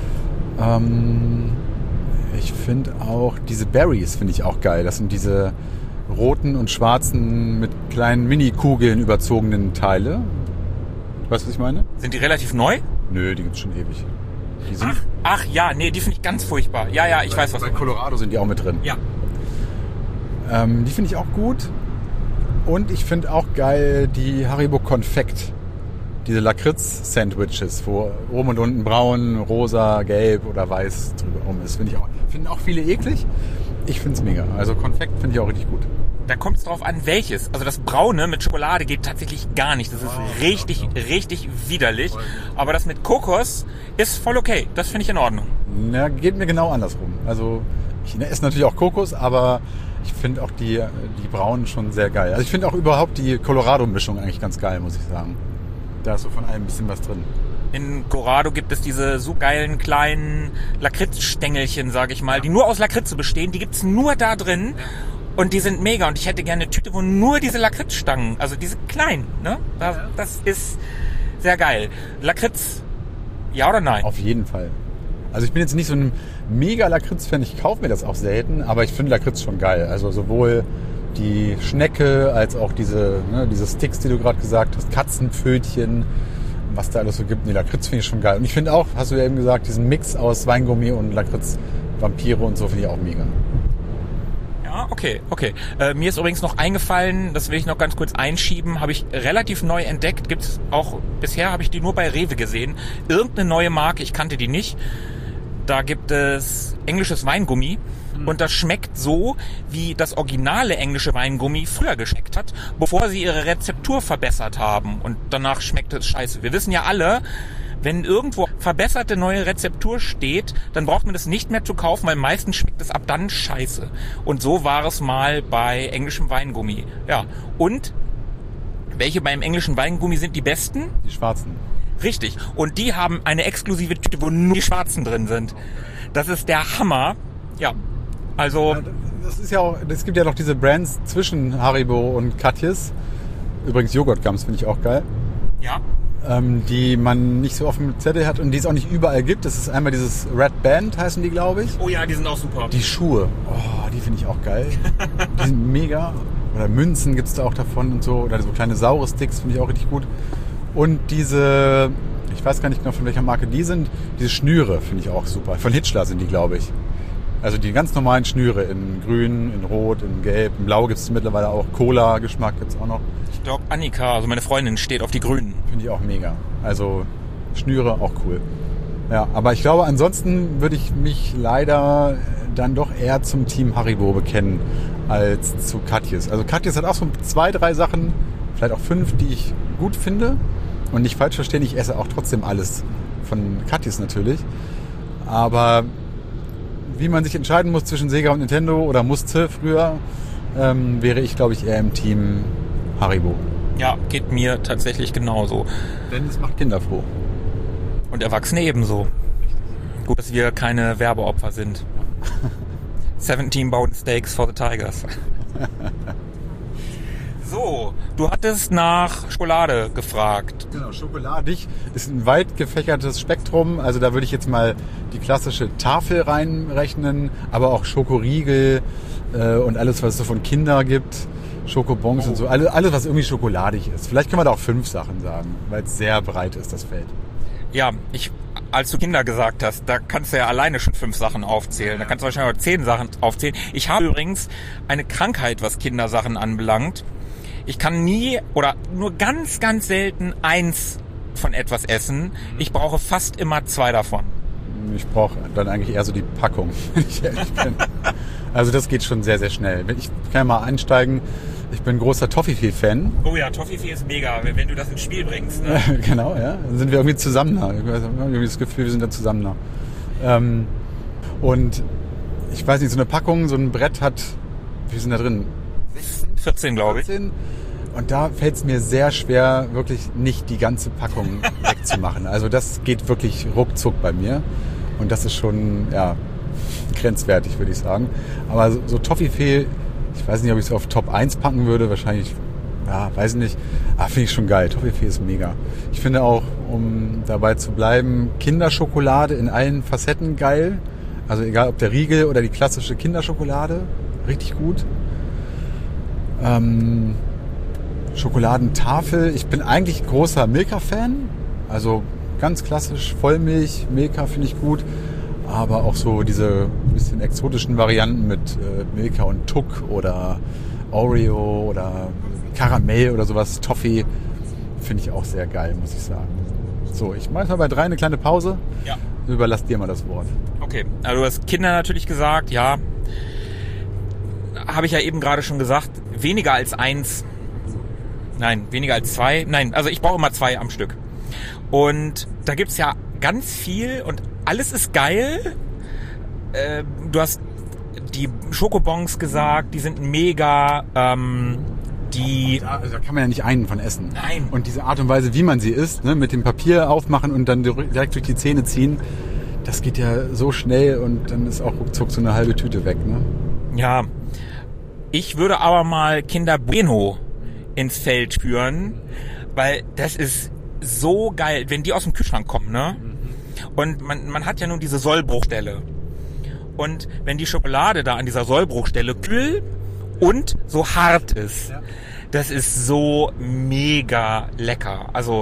Speaker 3: Ich finde auch diese Berries finde ich auch geil. Das sind diese roten und schwarzen mit kleinen Mini-Kugeln überzogenen Teile. Weißt du, was ich meine?
Speaker 2: Sind die relativ neu?
Speaker 3: Nö, die gibt's schon ewig. Die sind
Speaker 2: Ach ja, nee, die finde ich ganz furchtbar. Ja, ich weiß, was
Speaker 3: bei
Speaker 2: du meinst.
Speaker 3: Colorado sind die auch mit drin.
Speaker 2: Ja.
Speaker 3: Die finde ich auch gut. Und ich finde auch geil die Haribo Konfekt. Diese Lakritz-Sandwiches, wo oben und unten braun, rosa, gelb oder weiß drüber rum ist. Finden auch viele eklig. Ich finde es mega. Also Konfekt finde ich auch richtig gut.
Speaker 2: Da kommt es drauf an, welches. Also das Braune mit Schokolade geht tatsächlich gar nicht. Das ist richtig widerlich. Aber das mit Kokos ist voll okay. Das finde ich in Ordnung.
Speaker 3: Na, geht mir genau andersrum. Also ich esse natürlich auch Kokos, aber ich finde auch die braunen schon sehr geil. Also ich finde auch überhaupt die Colorado-Mischung eigentlich ganz geil, muss ich sagen. Da ist so von allem ein bisschen was drin.
Speaker 2: In Colorado gibt es diese so geilen kleinen Lakritzstängelchen, sage ich mal, die nur aus Lakritze bestehen. Die gibt's nur da drin. Und die sind mega. Und ich hätte gerne eine Tüte, wo nur diese Lakritzstangen, also diese kleinen, ne? Das ist sehr geil. Lakritz, ja oder nein?
Speaker 3: Auf jeden Fall. Also ich bin jetzt nicht so ein mega Lakritz-Fan. Ich kaufe mir das auch selten, aber ich finde Lakritz schon geil. Also sowohl die Schnecke als auch diese Sticks, die du gerade gesagt hast, Katzenpfötchen, was da alles so gibt. Nee, Lakritz finde ich schon geil. Und ich finde auch, hast du ja eben gesagt, diesen Mix aus Weingummi und Lakritz, Vampire und so finde ich auch mega.
Speaker 2: Ja, okay. Mir ist übrigens noch eingefallen, das will ich noch ganz kurz einschieben, habe ich relativ neu entdeckt, gibt's auch, bisher habe ich die nur bei Rewe gesehen, irgendeine neue Marke, ich kannte die nicht. Da gibt es englisches Weingummi und das schmeckt so, wie das originale englische Weingummi früher geschmeckt hat, bevor sie ihre Rezeptur verbessert haben und danach schmeckt es scheiße. Wir wissen ja alle, wenn irgendwo verbesserte neue Rezeptur steht, dann braucht man das nicht mehr zu kaufen, weil meistens schmeckt es ab dann scheiße. Und so war es mal bei englischem Weingummi. Ja. Und welche beim englischen Weingummi sind die besten?
Speaker 3: Die schwarzen.
Speaker 2: Richtig. Und die haben eine exklusive Tüte, wo nur die schwarzen drin sind. Das ist der Hammer. Ja. Also.
Speaker 3: Ja, das ist ja auch, es gibt ja noch diese Brands zwischen Haribo und Katjes. Übrigens Joghurt-Gums finde ich auch geil.
Speaker 2: Ja.
Speaker 3: Die man nicht so oft im Zettel hat und die es auch nicht überall gibt. Das ist einmal dieses Red Band, heißen die, glaube ich.
Speaker 2: Oh ja, die sind auch super.
Speaker 3: Die Schuhe, die finde ich auch geil. Die sind mega. Oder Münzen gibt es da auch davon und so. Oder so kleine saure Sticks finde ich auch richtig gut. Und diese, ich weiß gar nicht genau von welcher Marke die sind, diese Schnüre finde ich auch super. Von Hitchler sind die, glaube ich. Also die ganz normalen Schnüre in grün, in rot, in gelb, in blau gibt es mittlerweile auch. Cola-Geschmack gibt es auch noch.
Speaker 2: Ich glaube Annika, also meine Freundin, steht auf die grünen.
Speaker 3: Finde ich auch mega. Also Schnüre auch cool. Ja, aber ich glaube, ansonsten würde ich mich leider dann doch eher zum Team Haribo bekennen als zu Katjes. Also Katjes hat auch so 2, 3 Sachen, vielleicht auch 5, die ich gut finde. Und nicht falsch verstehen, ich esse auch trotzdem alles von Katjes natürlich. Aber wie man sich entscheiden muss zwischen Sega und Nintendo oder musste früher, wäre ich, glaube ich, eher im Team Haribo.
Speaker 2: Ja, geht mir tatsächlich genauso.
Speaker 3: Denn es macht Kinder froh.
Speaker 2: Und Erwachsene ebenso. Gut, dass wir keine Werbeopfer sind. 17 Bone Steaks for the Tigers. So, du hattest nach Schokolade gefragt.
Speaker 3: Genau, schokoladig ist ein weit gefächertes Spektrum. Also da würde ich jetzt mal die klassische Tafel reinrechnen, aber auch Schokoriegel und alles, was es so von Kinder gibt. Schokobons und so. Alles, was irgendwie schokoladig ist. Vielleicht können wir da auch 5 Sachen sagen, weil es sehr breit ist, das Feld.
Speaker 2: Ja, als du Kinder gesagt hast, da kannst du ja alleine schon 5 Sachen aufzählen. Da kannst du wahrscheinlich auch 10 Sachen aufzählen. Ich habe übrigens eine Krankheit, was Kindersachen anbelangt. Ich kann nie oder nur ganz, ganz selten eins von etwas essen. Ich brauche fast immer 2 davon.
Speaker 3: Ich brauche dann eigentlich eher so die Packung, wenn ich ehrlich bin. Also das geht schon sehr, sehr schnell. Ich kann ja mal einsteigen. Ich bin großer Toffifee-Fan.
Speaker 2: Oh ja, Toffifee ist mega, wenn du das ins Spiel bringst. Ne?
Speaker 3: Genau, ja. Dann sind wir irgendwie zusammen da. Ich habe irgendwie das Gefühl, wir sind dann zusammen da. Und ich weiß nicht, so eine Packung, so ein Brett hat, wie sind da drin?
Speaker 2: 14, glaube ich.
Speaker 3: 14. Und da fällt es mir sehr schwer, wirklich nicht die ganze Packung wegzumachen. Also das geht wirklich ruckzuck bei mir. Und das ist schon, ja, grenzwertig, würde ich sagen. Aber so Toffifee, ich weiß nicht, ob ich es auf Top 1 packen würde. Wahrscheinlich, ja, weiß ich nicht. Aber finde ich schon geil. Toffifee ist mega. Ich finde auch, um dabei zu bleiben, Kinderschokolade in allen Facetten geil. Also egal, ob der Riegel oder die klassische Kinderschokolade. Richtig gut. Schokoladentafel. Ich bin eigentlich großer Milka-Fan. Also ganz klassisch Vollmilch. Milka finde ich gut. Aber auch so diese bisschen exotischen Varianten mit Milka und Tuck oder Oreo oder Karamell oder sowas. Toffee finde ich auch sehr geil, muss ich sagen. So, ich mache mal bei 3 eine kleine Pause.
Speaker 2: Ja.
Speaker 3: Überlass dir mal das Wort.
Speaker 2: Okay, also du hast Kinder natürlich gesagt, ja. Habe ich ja eben gerade schon gesagt, weniger als 1. Nein, weniger als 2. Nein, also ich brauche immer 2 am Stück. Und da gibt's ja ganz viel und alles ist geil. Du hast die Schokobons gesagt, die sind mega. Da kann
Speaker 3: man ja nicht einen von essen.
Speaker 2: Nein.
Speaker 3: Und diese Art und Weise, wie man sie isst, ne, mit dem Papier aufmachen und dann direkt durch die Zähne ziehen, das geht ja so schnell und dann ist auch ruckzuck so eine halbe Tüte weg. Ne?
Speaker 2: Ja, ich würde aber mal Kinder Bueno ins Feld führen, weil das ist so geil, wenn die aus dem Kühlschrank kommen, ne? Und man hat ja nun diese Sollbruchstelle. Und wenn die Schokolade da an dieser Sollbruchstelle kühl und so hart ist, das ist so mega lecker. Also,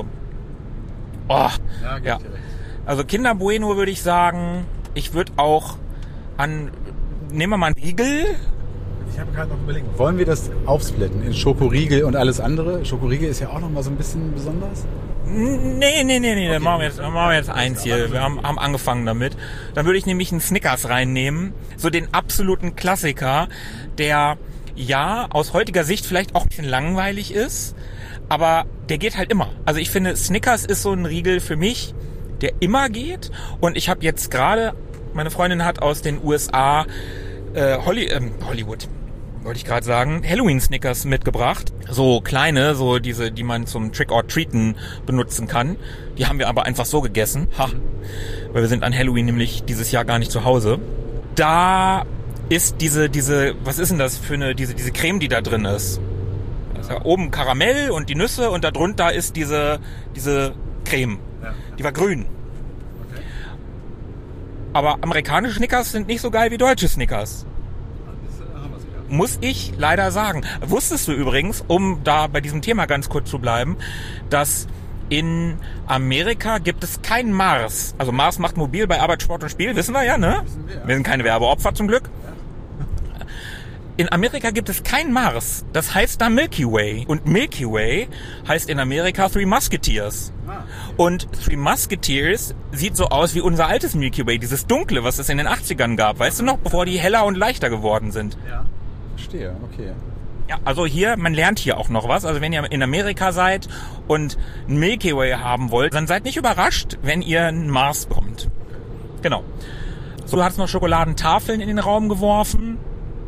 Speaker 2: ja. Also Kinder Bueno würde ich sagen. Ich würde auch nehmen wir mal einen Riegel.
Speaker 3: Ich habe gerade noch überlegt, wollen wir das aufsplitten in Schokoriegel und alles andere? Schokoriegel ist ja auch noch mal so ein bisschen besonders.
Speaker 2: Nee, okay. Dann machen wir jetzt eins hier. Wir haben angefangen damit. Dann würde ich nämlich einen Snickers reinnehmen. So den absoluten Klassiker, der ja aus heutiger Sicht vielleicht auch ein bisschen langweilig ist, aber der geht halt immer. Also ich finde, Snickers ist so ein Riegel für mich, der immer geht. Und ich habe jetzt gerade, meine Freundin hat aus den USA Hollywood, wollte ich gerade sagen, Halloween-Snickers mitgebracht. So kleine, so diese, die man zum Trick-or-Treaten benutzen kann. Die haben wir aber einfach so gegessen. Weil wir sind an Halloween nämlich dieses Jahr gar nicht zu Hause. Da ist diese, was ist denn das für diese Creme, die da drin ist? Also oben Karamell und die Nüsse und da drunter ist diese Creme. Die war grün. Okay. Aber amerikanische Snickers sind nicht so geil wie deutsche Snickers. Muss ich leider sagen. Wusstest du übrigens, um da bei diesem Thema ganz kurz zu bleiben, dass in Amerika gibt es kein Mars. Also Mars macht mobil bei Arbeit, Sport und Spiel, wissen wir ja, ne? Wir sind keine Werbeopfer zum Glück. In Amerika gibt es kein Mars. Das heißt da Milky Way. Und Milky Way heißt in Amerika Three Musketeers. Und Three Musketeers sieht so aus wie unser altes Milky Way, dieses dunkle, was es in den 80ern gab. Weißt du noch, bevor die heller und leichter geworden sind?
Speaker 3: Ja. Verstehe, okay.
Speaker 2: Ja, also hier, man lernt hier auch noch was. Also wenn ihr in Amerika seid und ein Milky Way haben wollt, dann seid nicht überrascht, wenn ihr einen Mars bekommt. Genau. So, du hast noch Schokoladentafeln in den Raum geworfen.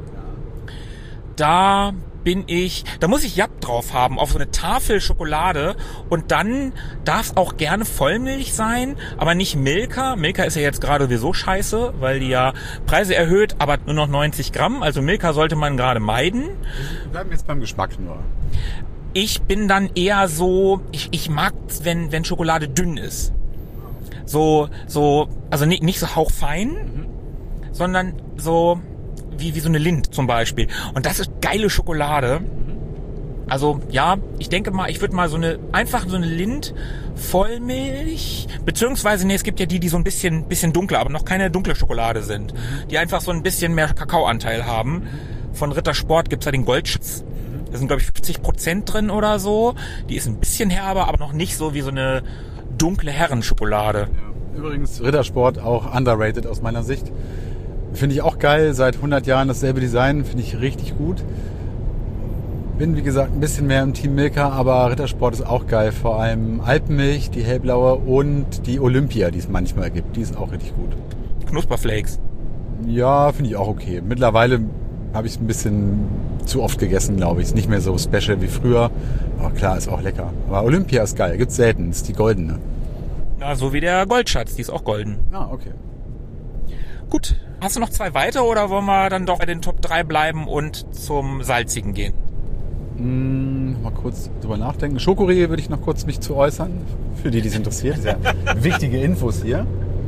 Speaker 2: Da muss ich Japp drauf haben, auf so eine Tafel Schokolade und dann darf es auch gerne Vollmilch sein, aber nicht Milka. Milka ist ja jetzt gerade sowieso scheiße, weil die ja Preise erhöht, aber nur noch 90 Gramm. Also Milka sollte man gerade meiden.
Speaker 3: Wir bleiben jetzt beim Geschmack nur.
Speaker 2: Ich bin dann eher so, ich mag es, wenn Schokolade dünn ist. Also nicht so hauchfein, sondern so wie so eine Lind zum Beispiel. Und das ist geile Schokolade. Also ja, ich denke mal, ich würde mal so eine Lind Vollmilch, beziehungsweise es gibt ja die so ein bisschen dunkler, aber noch keine dunkle Schokolade sind, die einfach so ein bisschen mehr Kakaoanteil haben. Von Rittersport gibt's ja den Goldschatz. Da sind, glaube ich, 50% drin oder so. Die ist ein bisschen herber, aber noch nicht so wie so eine dunkle Herrenschokolade.
Speaker 3: Ja, übrigens Rittersport auch underrated aus meiner Sicht. Finde ich auch geil, seit 100 Jahren dasselbe Design, finde ich richtig gut. Bin, wie gesagt, ein bisschen mehr im Team Milka, aber Rittersport ist auch geil. Vor allem Alpenmilch, die hellblaue und die Olympia, die es manchmal gibt, die ist auch richtig gut.
Speaker 2: Knusperflakes.
Speaker 3: Ja, finde ich auch okay. Mittlerweile habe ich es ein bisschen zu oft gegessen, glaube ich. Ist nicht mehr so special wie früher. Aber klar, ist auch lecker. Aber Olympia ist geil, gibt's selten, ist die goldene.
Speaker 2: Ja, so wie der Goldschatz, die ist auch golden.
Speaker 3: Ah, okay.
Speaker 2: Gut, hast du noch 2 weitere oder wollen wir dann doch bei den Top 3 bleiben und zum Salzigen gehen?
Speaker 3: Mal kurz drüber nachdenken. Schokoriegel würde ich noch kurz mich zu äußern, für die es interessiert. Das ist ja wichtige Infos hier.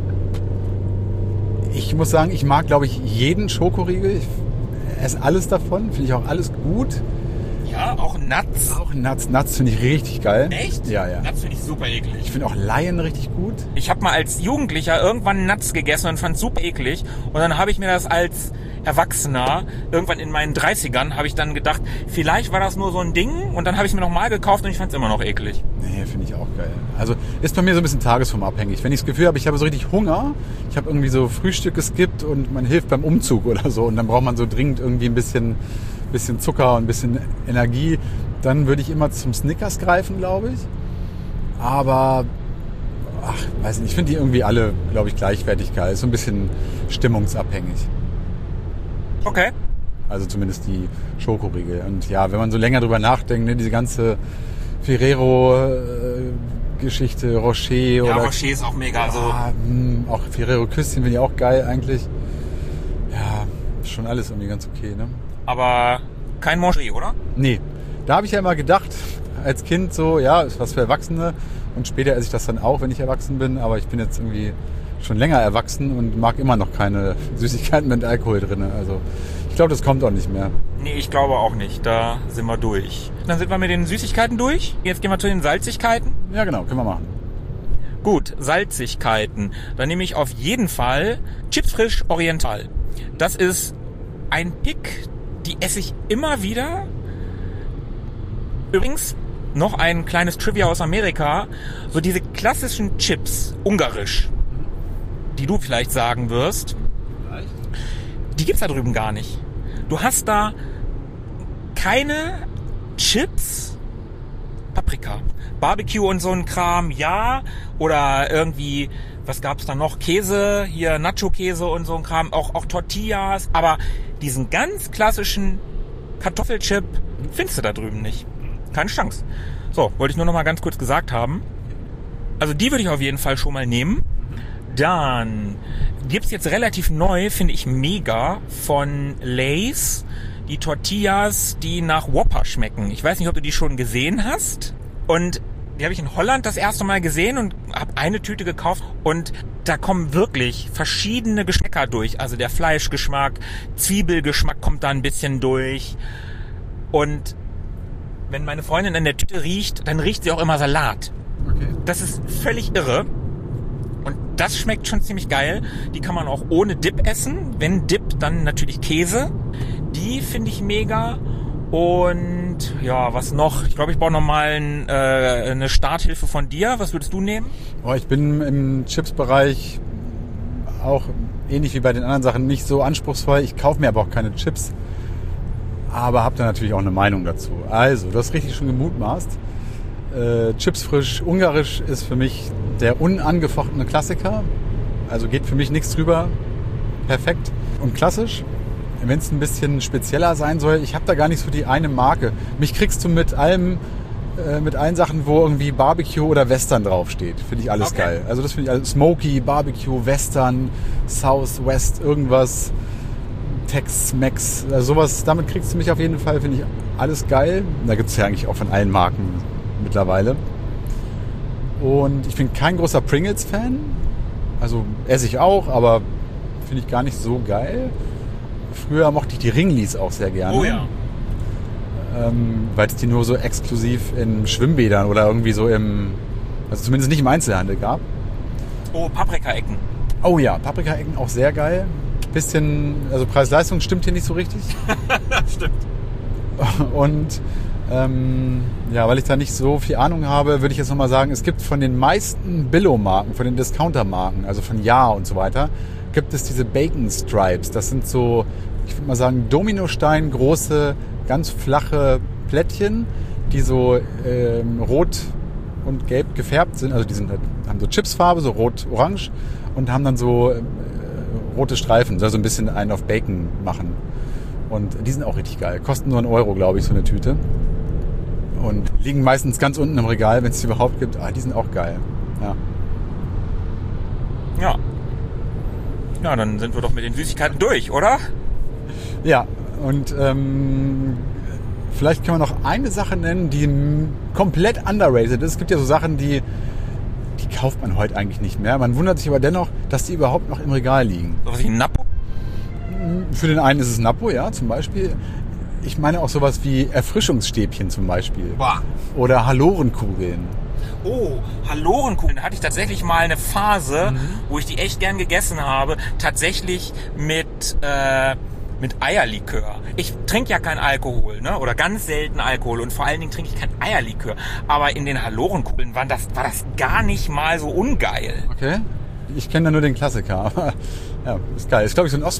Speaker 3: Ich muss sagen, ich mag, glaube ich, jeden Schokoriegel. Ich esse alles davon, finde ich auch alles gut.
Speaker 2: Ja, auch Nuts.
Speaker 3: Auch Nuts. Nuts finde ich richtig geil.
Speaker 2: Echt?
Speaker 3: Ja, ja.
Speaker 2: Nuts finde ich super eklig.
Speaker 3: Ich finde auch Lion richtig gut.
Speaker 2: Ich habe mal als Jugendlicher irgendwann Nuts gegessen und fand es super eklig. Und dann habe ich mir das als Erwachsener, irgendwann in meinen 30ern, habe ich dann gedacht, vielleicht war das nur so ein Ding. Und dann habe ich es mir nochmal gekauft und ich fand es immer noch eklig.
Speaker 3: Nee, finde ich auch geil. Also ist bei mir so ein bisschen tagesformabhängig. Wenn ich das Gefühl habe, ich habe so richtig Hunger, ich habe irgendwie so Frühstück geskippt und man hilft beim Umzug oder so. Und dann braucht man so dringend irgendwie ein bisschen bisschen Zucker und ein bisschen Energie, dann würde ich immer zum Snickers greifen, glaube ich. Aber, weiß nicht, ich finde die irgendwie alle, glaube ich, gleichwertig geil. Ist so ein bisschen stimmungsabhängig.
Speaker 2: Okay.
Speaker 3: Also zumindest die Schokoriegel. Und ja, wenn man so länger drüber nachdenkt, ne, diese ganze Ferrero-Geschichte, Rocher
Speaker 2: Ja,
Speaker 3: oder...
Speaker 2: Rocher ist auch mega. Also
Speaker 3: auch Ferrero-Küsschen finde ich auch geil eigentlich. Ja, schon alles irgendwie ganz okay, ne?
Speaker 2: aber kein Moncherie, oder?
Speaker 3: Nee, da habe ich ja immer gedacht, als Kind so, ja, ist was für Erwachsene. Und später esse ich das dann auch, wenn ich erwachsen bin. Aber ich bin jetzt irgendwie schon länger erwachsen und mag immer noch keine Süßigkeiten mit Alkohol drin. Also ich glaube, das kommt auch nicht mehr.
Speaker 2: Nee, ich glaube auch nicht. Da sind wir durch. Dann sind wir mit den Süßigkeiten durch. Jetzt gehen wir zu den Salzigkeiten.
Speaker 3: Ja, genau, können wir machen.
Speaker 2: Gut, Salzigkeiten. Dann nehme ich auf jeden Fall Chips Frisch Oriental. Das ist ein Pick, die esse ich immer wieder. Übrigens, noch ein kleines Trivia aus Amerika. So diese klassischen Chips, ungarisch, die du vielleicht sagen wirst, die gibt's da drüben gar nicht. Du hast da keine Chips, Paprika, Barbecue und so ein Kram, ja, oder irgendwie, was gab's da noch? Käse, hier Nacho-Käse und so ein Kram, auch Tortillas, aber diesen ganz klassischen Kartoffelchip findest du da drüben nicht. Keine Chance. So, wollte ich nur noch mal ganz kurz gesagt haben. Also die würde ich auf jeden Fall schon mal nehmen. Dann gibt's jetzt relativ neu, finde ich mega, von Lay's, die Tortillas, die nach Whopper schmecken. Ich weiß nicht, ob du die schon gesehen hast. Und die habe ich in Holland das erste Mal gesehen und habe eine Tüte gekauft. Und da kommen wirklich verschiedene Geschmäcker durch. Also der Fleischgeschmack, Zwiebelgeschmack kommt da ein bisschen durch. Und wenn meine Freundin an der Tüte riecht, dann riecht sie auch immer Salat.
Speaker 3: Okay.
Speaker 2: Das ist völlig irre. Und das schmeckt schon ziemlich geil. Die kann man auch ohne Dip essen. Wenn Dip, dann natürlich Käse. Die finde ich mega. Und ja, was noch? Ich glaube, ich brauche nochmal eine Starthilfe von dir. Was würdest du nehmen?
Speaker 3: Oh, ich bin im Chips-Bereich auch ähnlich wie bei den anderen Sachen nicht so anspruchsvoll. Ich kaufe mir aber auch keine Chips. Aber habe da natürlich auch eine Meinung dazu. Also, du hast richtig schon gemutmaßt. Chips Frisch ungarisch ist für mich der unangefochtene Klassiker. Also geht für mich nichts drüber. Perfekt und klassisch. Wenn es ein bisschen spezieller sein soll, ich habe da gar nicht so die eine Marke. Mich kriegst du mit allem, mit allen Sachen, wo irgendwie Barbecue oder Western draufsteht. Finde ich alles geil. Also das finde ich alles Smoky, Barbecue, Western, Southwest, irgendwas. Tex-Mex, also sowas, damit kriegst du mich auf jeden Fall, finde ich alles geil. Da gibt es ja eigentlich auch von allen Marken mittlerweile. Und ich bin kein großer Pringles-Fan. Also esse ich auch, aber finde ich gar nicht so geil. Früher mochte ich die Ringlis auch sehr gerne.
Speaker 2: Oh ja.
Speaker 3: Weil es die nur so exklusiv in Schwimmbädern oder irgendwie so also zumindest nicht im Einzelhandel gab.
Speaker 2: Oh, Paprika-Ecken.
Speaker 3: Oh ja, Paprika-Ecken auch sehr geil. Bisschen, also Preis-Leistung stimmt hier nicht so richtig.
Speaker 2: Stimmt.
Speaker 3: Und ja, weil ich da nicht so viel Ahnung habe, würde ich jetzt nochmal sagen, es gibt von den meisten Billo-Marken, von den Discounter-Marken, also von Ja und so weiter, gibt es diese Bacon Stripes. Das sind so, ich würde mal sagen, Dominostein große, ganz flache Plättchen, die so rot und gelb gefärbt sind. Also die haben so Chipsfarbe, so rot-orange und haben dann so rote Streifen, soll so ein bisschen einen auf Bacon machen. Und die sind auch richtig geil. Kosten nur 1 Euro, glaube ich, so eine Tüte. Und liegen meistens ganz unten im Regal, wenn es die überhaupt gibt. Die sind auch geil. Ja.
Speaker 2: Ja. Ja, dann sind wir doch mit den Süßigkeiten durch, oder?
Speaker 3: Ja, und vielleicht können wir noch eine Sache nennen, die komplett underrated ist. Es gibt ja so Sachen, die kauft man heute eigentlich nicht mehr. Man wundert sich aber dennoch, dass die überhaupt noch im Regal liegen.
Speaker 2: So was wie ein Nappo?
Speaker 3: Für den einen ist es Nappo, ja, zum Beispiel. Ich meine auch sowas wie Erfrischungsstäbchen zum Beispiel.
Speaker 2: Boah.
Speaker 3: Oder Halorenkugeln.
Speaker 2: Oh, Halorenkugeln. Da hatte ich tatsächlich mal eine Phase, wo ich die echt gern gegessen habe. Tatsächlich mit Eierlikör. Ich trinke ja kein Alkohol, ne? Oder ganz selten Alkohol. Und vor allen Dingen trinke ich kein Eierlikör. Aber in den Halorenkugeln war das gar nicht mal so ungeil.
Speaker 3: Okay. Ich kenne da nur den Klassiker. Aber ja, ist geil. Ist, glaube ich, so ein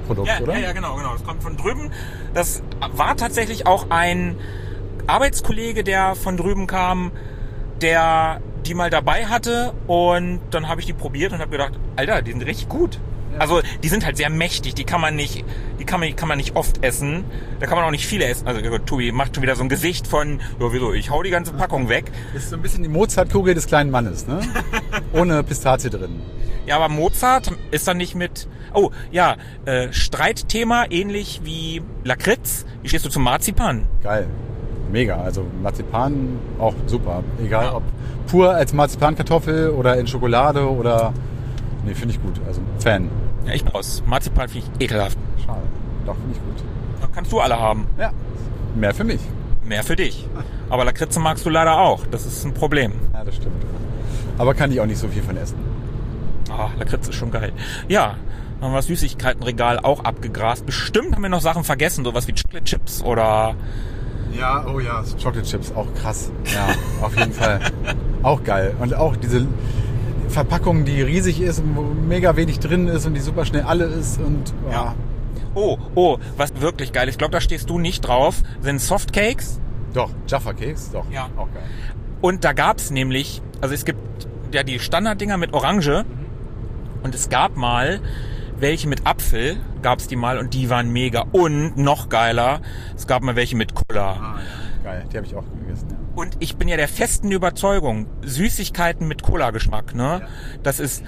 Speaker 3: Produkt,
Speaker 2: Ja,
Speaker 3: oder?
Speaker 2: ja, genau. Das kommt von drüben. Das war tatsächlich auch ein Arbeitskollege, der von drüben kam, der die mal dabei hatte, und dann habe ich die probiert und habe gedacht, Alter, die sind richtig gut. Ja. Also die sind halt sehr mächtig, die kann man nicht oft essen, da kann man auch nicht viele essen. Also Tobi macht schon wieder so ein Gesicht von, ja wieso, ich hau die ganze Packung weg.
Speaker 3: Das ist so ein bisschen die Mozartkugel des kleinen Mannes, ne? Ohne Pistazie drin.
Speaker 2: Ja, aber Mozart ist dann nicht mit... Oh, ja, Streitthema, ähnlich wie Lakritz. Wie stehst du zum Marzipan?
Speaker 3: Geil. Mega. Also Marzipan auch super. Egal ob pur als Marzipankartoffel oder in Schokolade oder... Nee, finde ich gut. Also Fan.
Speaker 2: Ja, ich brauch's. Marzipan finde ich ekelhaft.
Speaker 3: Schade. Doch, finde ich gut.
Speaker 2: Dann kannst du alle haben.
Speaker 3: Ja. Mehr für mich.
Speaker 2: Mehr für dich. Aber Lakritze magst du leider auch. Das ist ein Problem.
Speaker 3: Ja, das stimmt. Aber kann ich auch nicht so viel von essen.
Speaker 2: Ah, Lakritz ist schon geil. Ja, haben wir das Süßigkeitenregal auch abgegrast. Bestimmt haben wir noch Sachen vergessen, sowas wie Chocolate Chips oder...
Speaker 3: Ja, oh ja, Chocolate Chips, auch krass. Ja, auf jeden Fall. Auch geil. Und auch diese Verpackung, die riesig ist und wo mega wenig drin ist und die super schnell alle ist und...
Speaker 2: Ja. Oh, was wirklich geil ist, ich glaube, da stehst du nicht drauf, sind Softcakes.
Speaker 3: Doch, Jaffa Cakes, doch.
Speaker 2: Ja.
Speaker 3: Auch geil.
Speaker 2: Und da gab's nämlich, also es gibt ja die Standarddinger mit Orange und es gab mal welche mit Apfel, gab's die mal und die waren mega. Und noch geiler, es gab mal welche mit Cola.
Speaker 3: Ah, ja. Geil, die habe ich auch gegessen, ja.
Speaker 2: Und ich bin ja der festen Überzeugung, Süßigkeiten mit Cola-Geschmack, ne? Ja. Das ist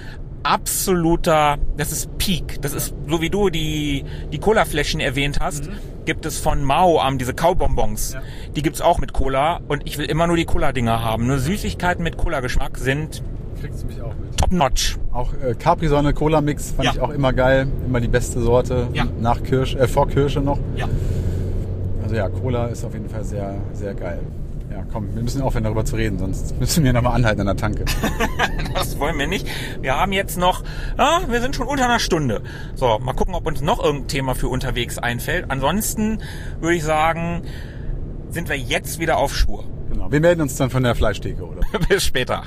Speaker 2: Peak. Das ist, so wie du die Cola-Fläschchen erwähnt hast, gibt es von Mao diese Kaubonbons. Ja. Die gibt's auch mit Cola und ich will immer nur die Cola-Dinger haben. Nur Süßigkeiten mit Cola-Geschmack sind
Speaker 3: Kriegst du mich auch mit.
Speaker 2: Top-notch.
Speaker 3: Auch Capri-Sonne Cola-Mix fand ich auch immer geil. Immer die beste Sorte.
Speaker 2: Ja.
Speaker 3: Nach vor Kirsche noch.
Speaker 2: Ja.
Speaker 3: Also ja, Cola ist auf jeden Fall sehr, sehr geil. Ja, komm, wir müssen aufhören, darüber zu reden, sonst müssen wir nochmal anhalten an der Tanke.
Speaker 2: Das wollen wir nicht. Wir haben jetzt noch, wir sind schon unter einer Stunde. So, mal gucken, ob uns noch irgendein Thema für unterwegs einfällt. Ansonsten würde ich sagen, sind wir jetzt wieder auf Spur.
Speaker 3: Genau, wir melden uns dann von der Fleischtheke, oder?
Speaker 2: Bis später.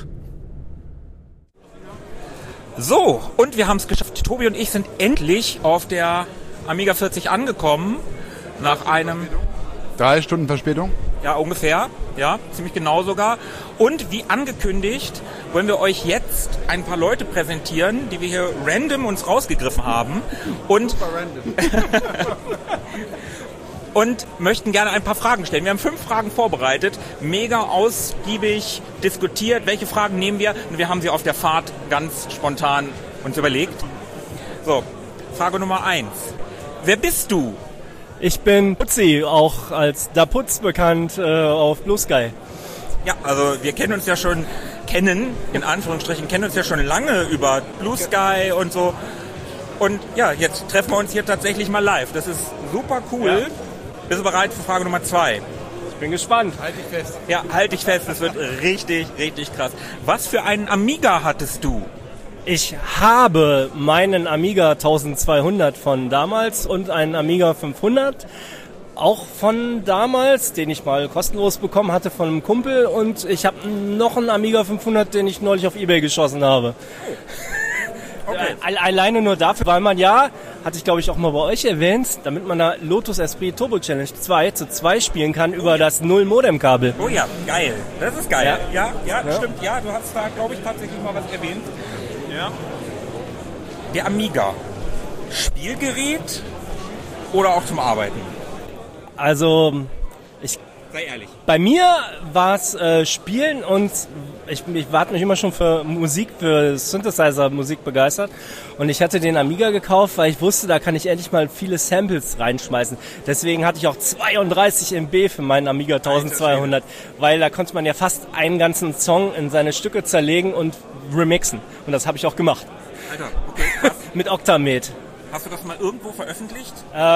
Speaker 2: So, und wir haben es geschafft. Tobi und ich sind endlich auf der Amiga 40 angekommen. Nach einem...
Speaker 3: 3 Stunden Verspätung?
Speaker 2: Ja, ungefähr. Ja, ziemlich genau sogar. Und wie angekündigt, wollen wir euch jetzt ein paar Leute präsentieren, die wir hier random uns rausgegriffen haben. Und, und möchten gerne ein paar Fragen stellen. Wir haben 5 Fragen vorbereitet, mega ausgiebig diskutiert, welche Fragen nehmen wir. Und wir haben sie auf der Fahrt ganz spontan uns überlegt. So, Frage Nummer 1. Wer bist du?
Speaker 5: Ich bin Putzi, auch als Da Putz bekannt auf Blue Sky.
Speaker 2: Ja, also wir kennen uns ja schon lange über Blue Sky und so. Und ja, jetzt treffen wir uns hier tatsächlich mal live. Das ist super cool. Ja. Bist du bereit für Frage Nummer 2?
Speaker 5: Ich bin gespannt.
Speaker 3: Halt dich fest.
Speaker 2: Ja, halt dich fest. Das wird richtig, richtig krass. Was für einen Amiga hattest du?
Speaker 5: Ich habe meinen Amiga 1200 von damals und einen Amiga 500 auch von damals, den ich mal kostenlos bekommen hatte von einem Kumpel, und ich habe noch einen Amiga 500, den ich neulich auf eBay geschossen habe. Okay. Alleine nur dafür, weil man hatte ich glaube ich auch mal bei euch erwähnt, damit man da Lotus Esprit Turbo Challenge 2 zu 2 spielen kann über das Null-Modem-Kabel.
Speaker 2: Oh ja, geil. Das ist geil. Ja, stimmt. Ja, du hast da glaube ich tatsächlich mal was erwähnt. Ja. Der Amiga. Spielgerät oder auch zum Arbeiten?
Speaker 5: Also,
Speaker 2: sei ehrlich.
Speaker 5: Bei mir war es Spielen, und ich hatte mich immer schon für Synthesizer-Musik begeistert. Und ich hatte den Amiga gekauft, weil ich wusste, da kann ich endlich mal viele Samples reinschmeißen. Deswegen hatte ich auch 32 MB für meinen Amiga 1200, weil da konnte man ja fast einen ganzen Song in seine Stücke zerlegen und remixen. Und das habe ich auch gemacht.
Speaker 2: Alter, okay, krass.
Speaker 5: Mit Octamed.
Speaker 2: Hast du das mal irgendwo veröffentlicht?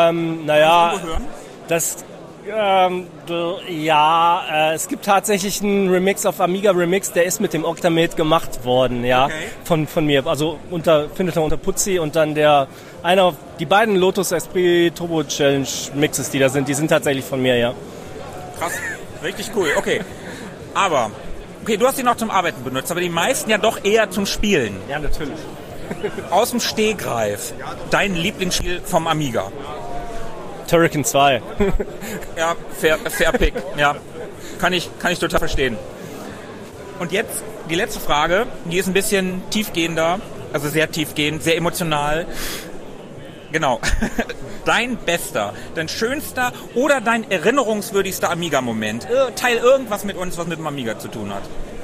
Speaker 5: Es gibt tatsächlich einen Remix auf Amiga Remix, der ist mit dem Octamed gemacht worden, ja, okay. von mir. Also findet er unter Putzi, und dann die beiden Lotus Esprit Turbo Challenge Mixes, die da sind, die sind tatsächlich von mir, ja.
Speaker 2: Krass, richtig cool, okay. Aber, du hast ihn auch zum Arbeiten benutzt, aber die meisten ja doch eher zum Spielen.
Speaker 5: Ja, natürlich.
Speaker 2: Aus dem Stegreif, dein Lieblingsspiel vom Amiga.
Speaker 5: Turrican 2.
Speaker 2: Ja, fair Pick. Ja, kann ich total verstehen. Und jetzt die letzte Frage, die ist ein bisschen tiefgehender, also sehr tiefgehend, sehr emotional. Genau. Dein bester, dein schönster oder dein erinnerungswürdigster Amiga-Moment. Teil irgendwas mit uns, was mit dem Amiga zu tun hat.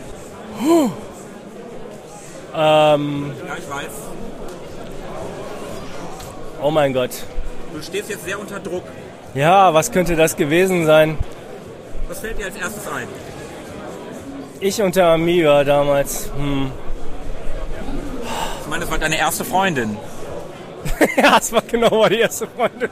Speaker 2: Ja, ich weiß.
Speaker 5: Oh mein Gott.
Speaker 2: Du stehst jetzt sehr unter Druck.
Speaker 5: Ja, was könnte das gewesen sein?
Speaker 2: Was fällt dir als erstes ein?
Speaker 5: Ich und der Amiga damals.
Speaker 2: Ich meine, das war deine erste Freundin.
Speaker 5: Ja, es war genau die erste Freundin.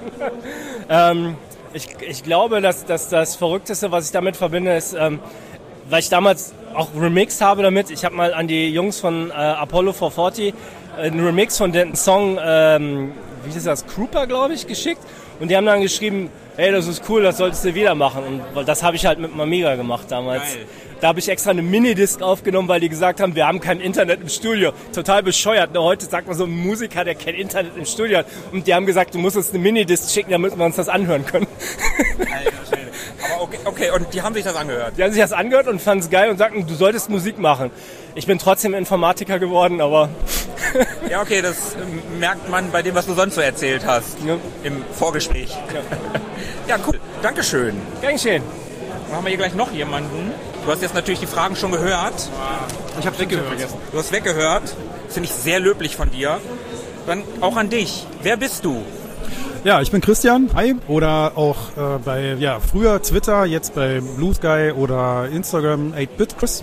Speaker 5: Ich glaube, dass das Verrückteste, was ich damit verbinde, ist, weil ich damals auch remixed habe damit. Ich habe mal an die Jungs von Apollo 440 einen Remix von dem Song, wie ist das, Krupa, glaube ich, geschickt. Und die haben dann geschrieben, hey, das ist cool, das solltest du wieder machen. Und das habe ich halt mit dem Amiga gemacht damals.
Speaker 2: Geil.
Speaker 5: Da habe ich extra eine Minidisc aufgenommen, weil die gesagt haben, wir haben kein Internet im Studio. Total bescheuert. Heute sagt man so, ein Musiker, der kein Internet im Studio hat. Und die haben gesagt, du musst uns eine Minidisc schicken, damit wir uns das anhören können.
Speaker 2: Alter Schwede. Aber okay, und die haben sich das angehört?
Speaker 5: Die haben sich das angehört und fanden es geil und sagten, du solltest Musik machen. Ich bin trotzdem Informatiker geworden, aber...
Speaker 2: Ja, okay, das merkt man bei dem, was du sonst so erzählt hast.
Speaker 5: Ja.
Speaker 2: Im Vorgespräch. Ja, cool. Dankeschön.
Speaker 5: Gern geschehen.
Speaker 2: Dann haben wir hier gleich noch jemanden. Du hast jetzt natürlich die Fragen schon gehört.
Speaker 6: Ich hab's weggehört. Vergessen.
Speaker 2: Du hast weggehört. Finde ich sehr löblich von dir. Dann auch an dich. Wer bist du?
Speaker 6: Ja, ich bin Christian. Hi. Oder auch bei früher Twitter, jetzt bei Blue Sky oder Instagram 8-Bit Chris.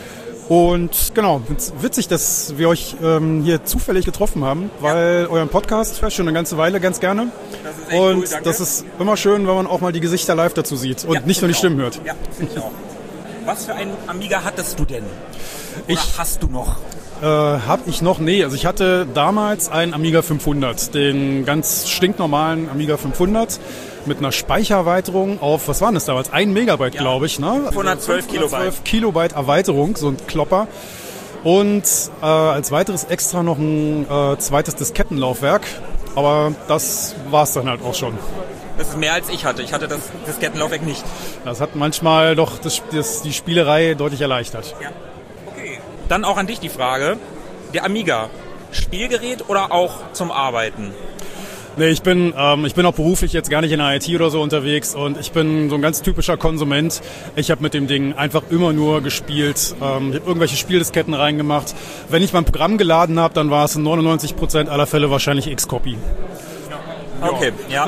Speaker 6: Und genau, witzig, dass wir euch hier zufällig getroffen haben, weil euren Podcast höre ich schon eine ganze Weile ganz gerne.
Speaker 2: Das ist echt
Speaker 6: und
Speaker 2: cool, danke.
Speaker 6: das ist immer schön, wenn man auch mal die Gesichter live dazu sieht und nicht nur die Stimmen hört.
Speaker 2: Ja, finde ich auch. Was für einen Amiga hattest du denn? Oder
Speaker 6: Ich-
Speaker 2: hast du noch?
Speaker 6: Hab ich noch? Nee, also ich hatte damals einen Amiga 500, den ganz stinknormalen Amiga 500 mit einer Speichererweiterung auf, was waren das damals? 1 Megabyte, glaube ich, ne?
Speaker 2: 512 Kilobyte.
Speaker 6: 512 Kilobyte Erweiterung, so ein Klopper. Und als weiteres extra noch ein zweites Diskettenlaufwerk. Aber das war's dann halt auch schon.
Speaker 2: Das ist mehr als ich hatte. Ich hatte das Diskettenlaufwerk nicht.
Speaker 6: Das hat manchmal doch die Spielerei deutlich erleichtert.
Speaker 2: Ja. Okay. Dann auch an dich die Frage. Der Amiga, Spielgerät oder auch zum Arbeiten?
Speaker 6: Nee, ich bin auch beruflich jetzt gar nicht in der IT oder so unterwegs und ich bin so ein ganz typischer Konsument. Ich habe mit dem Ding einfach immer nur gespielt. Ich habe irgendwelche Spieldisketten reingemacht. Wenn ich mein Programm geladen habe, dann war es in 99% aller Fälle wahrscheinlich Xcopy.
Speaker 2: Okay, ja.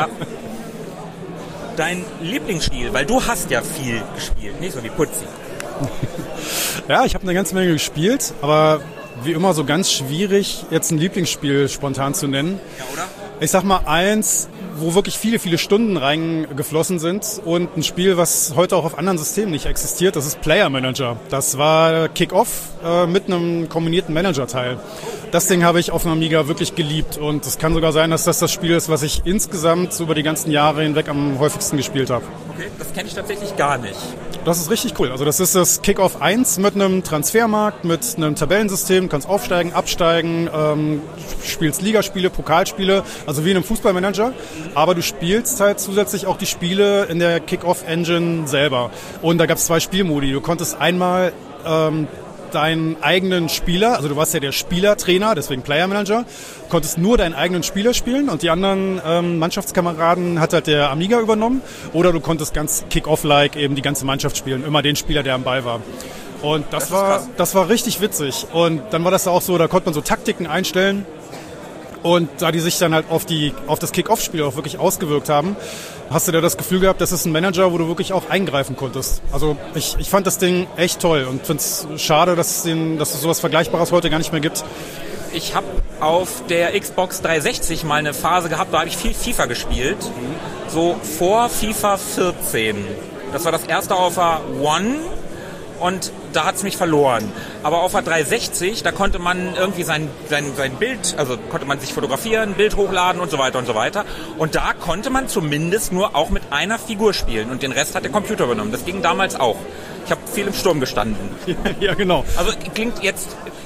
Speaker 2: Dein Lieblingsspiel, weil du hast ja viel gespielt, nicht so wie Putzi.
Speaker 6: Ja, ich habe eine ganze Menge gespielt, aber wie immer so ganz schwierig, jetzt ein Lieblingsspiel spontan zu nennen.
Speaker 2: Ja, oder?
Speaker 6: Ich sag mal eins, wo wirklich viele, viele Stunden reingeflossen sind und ein Spiel, was heute auch auf anderen Systemen nicht existiert, das ist Player Manager. Das war Kick-Off mit einem kombinierten Manager-Teil. Das Ding habe ich auf dem Amiga wirklich geliebt und es kann sogar sein, dass das Spiel ist, was ich insgesamt so über die ganzen Jahre hinweg am häufigsten gespielt habe.
Speaker 2: Okay, das kenne ich tatsächlich gar nicht.
Speaker 6: Das ist richtig cool. Also das ist das Kick-Off 1 mit einem Transfermarkt, mit einem Tabellensystem, kannst aufsteigen, absteigen, spielst Ligaspiele, Pokalspiele, also wie in einem Fußballmanager. Aber du spielst halt zusätzlich auch die Spiele in der Kick-Off-Engine selber. Und da gab es 2 Spielmodi. Du konntest einmal deinen eigenen Spieler, also du warst ja der Spielertrainer, deswegen Player Manager, konntest nur deinen eigenen Spieler spielen und die anderen Mannschaftskameraden hat halt der Amiga übernommen. Oder du konntest ganz Kick-Off-like eben die ganze Mannschaft spielen, immer den Spieler, der am Ball war. Und das war richtig witzig. Und dann war das auch so, da konnte man so Taktiken einstellen. Und da die sich dann halt auf das Kick-Off-Spiel auch wirklich ausgewirkt haben, hast du da das Gefühl gehabt, das ist ein Manager, wo du wirklich auch eingreifen konntest. Also ich fand das Ding echt toll und finde es schade, dass es sowas Vergleichbares heute gar nicht mehr gibt.
Speaker 2: Ich habe auf der Xbox 360 mal eine Phase gehabt, da habe ich viel FIFA gespielt. So vor FIFA 14. Das war das erste auf der One und da hat es mich verloren. Aber auf der 360, da konnte man irgendwie sein Bild, also konnte man sich fotografieren, Bild hochladen und so weiter und so weiter. Und da konnte man zumindest nur auch mit einer Figur spielen und den Rest hat der Computer übernommen. Das ging damals auch. Ich habe viel im Sturm gestanden.
Speaker 6: Ja, genau.
Speaker 2: Also klingt jetzt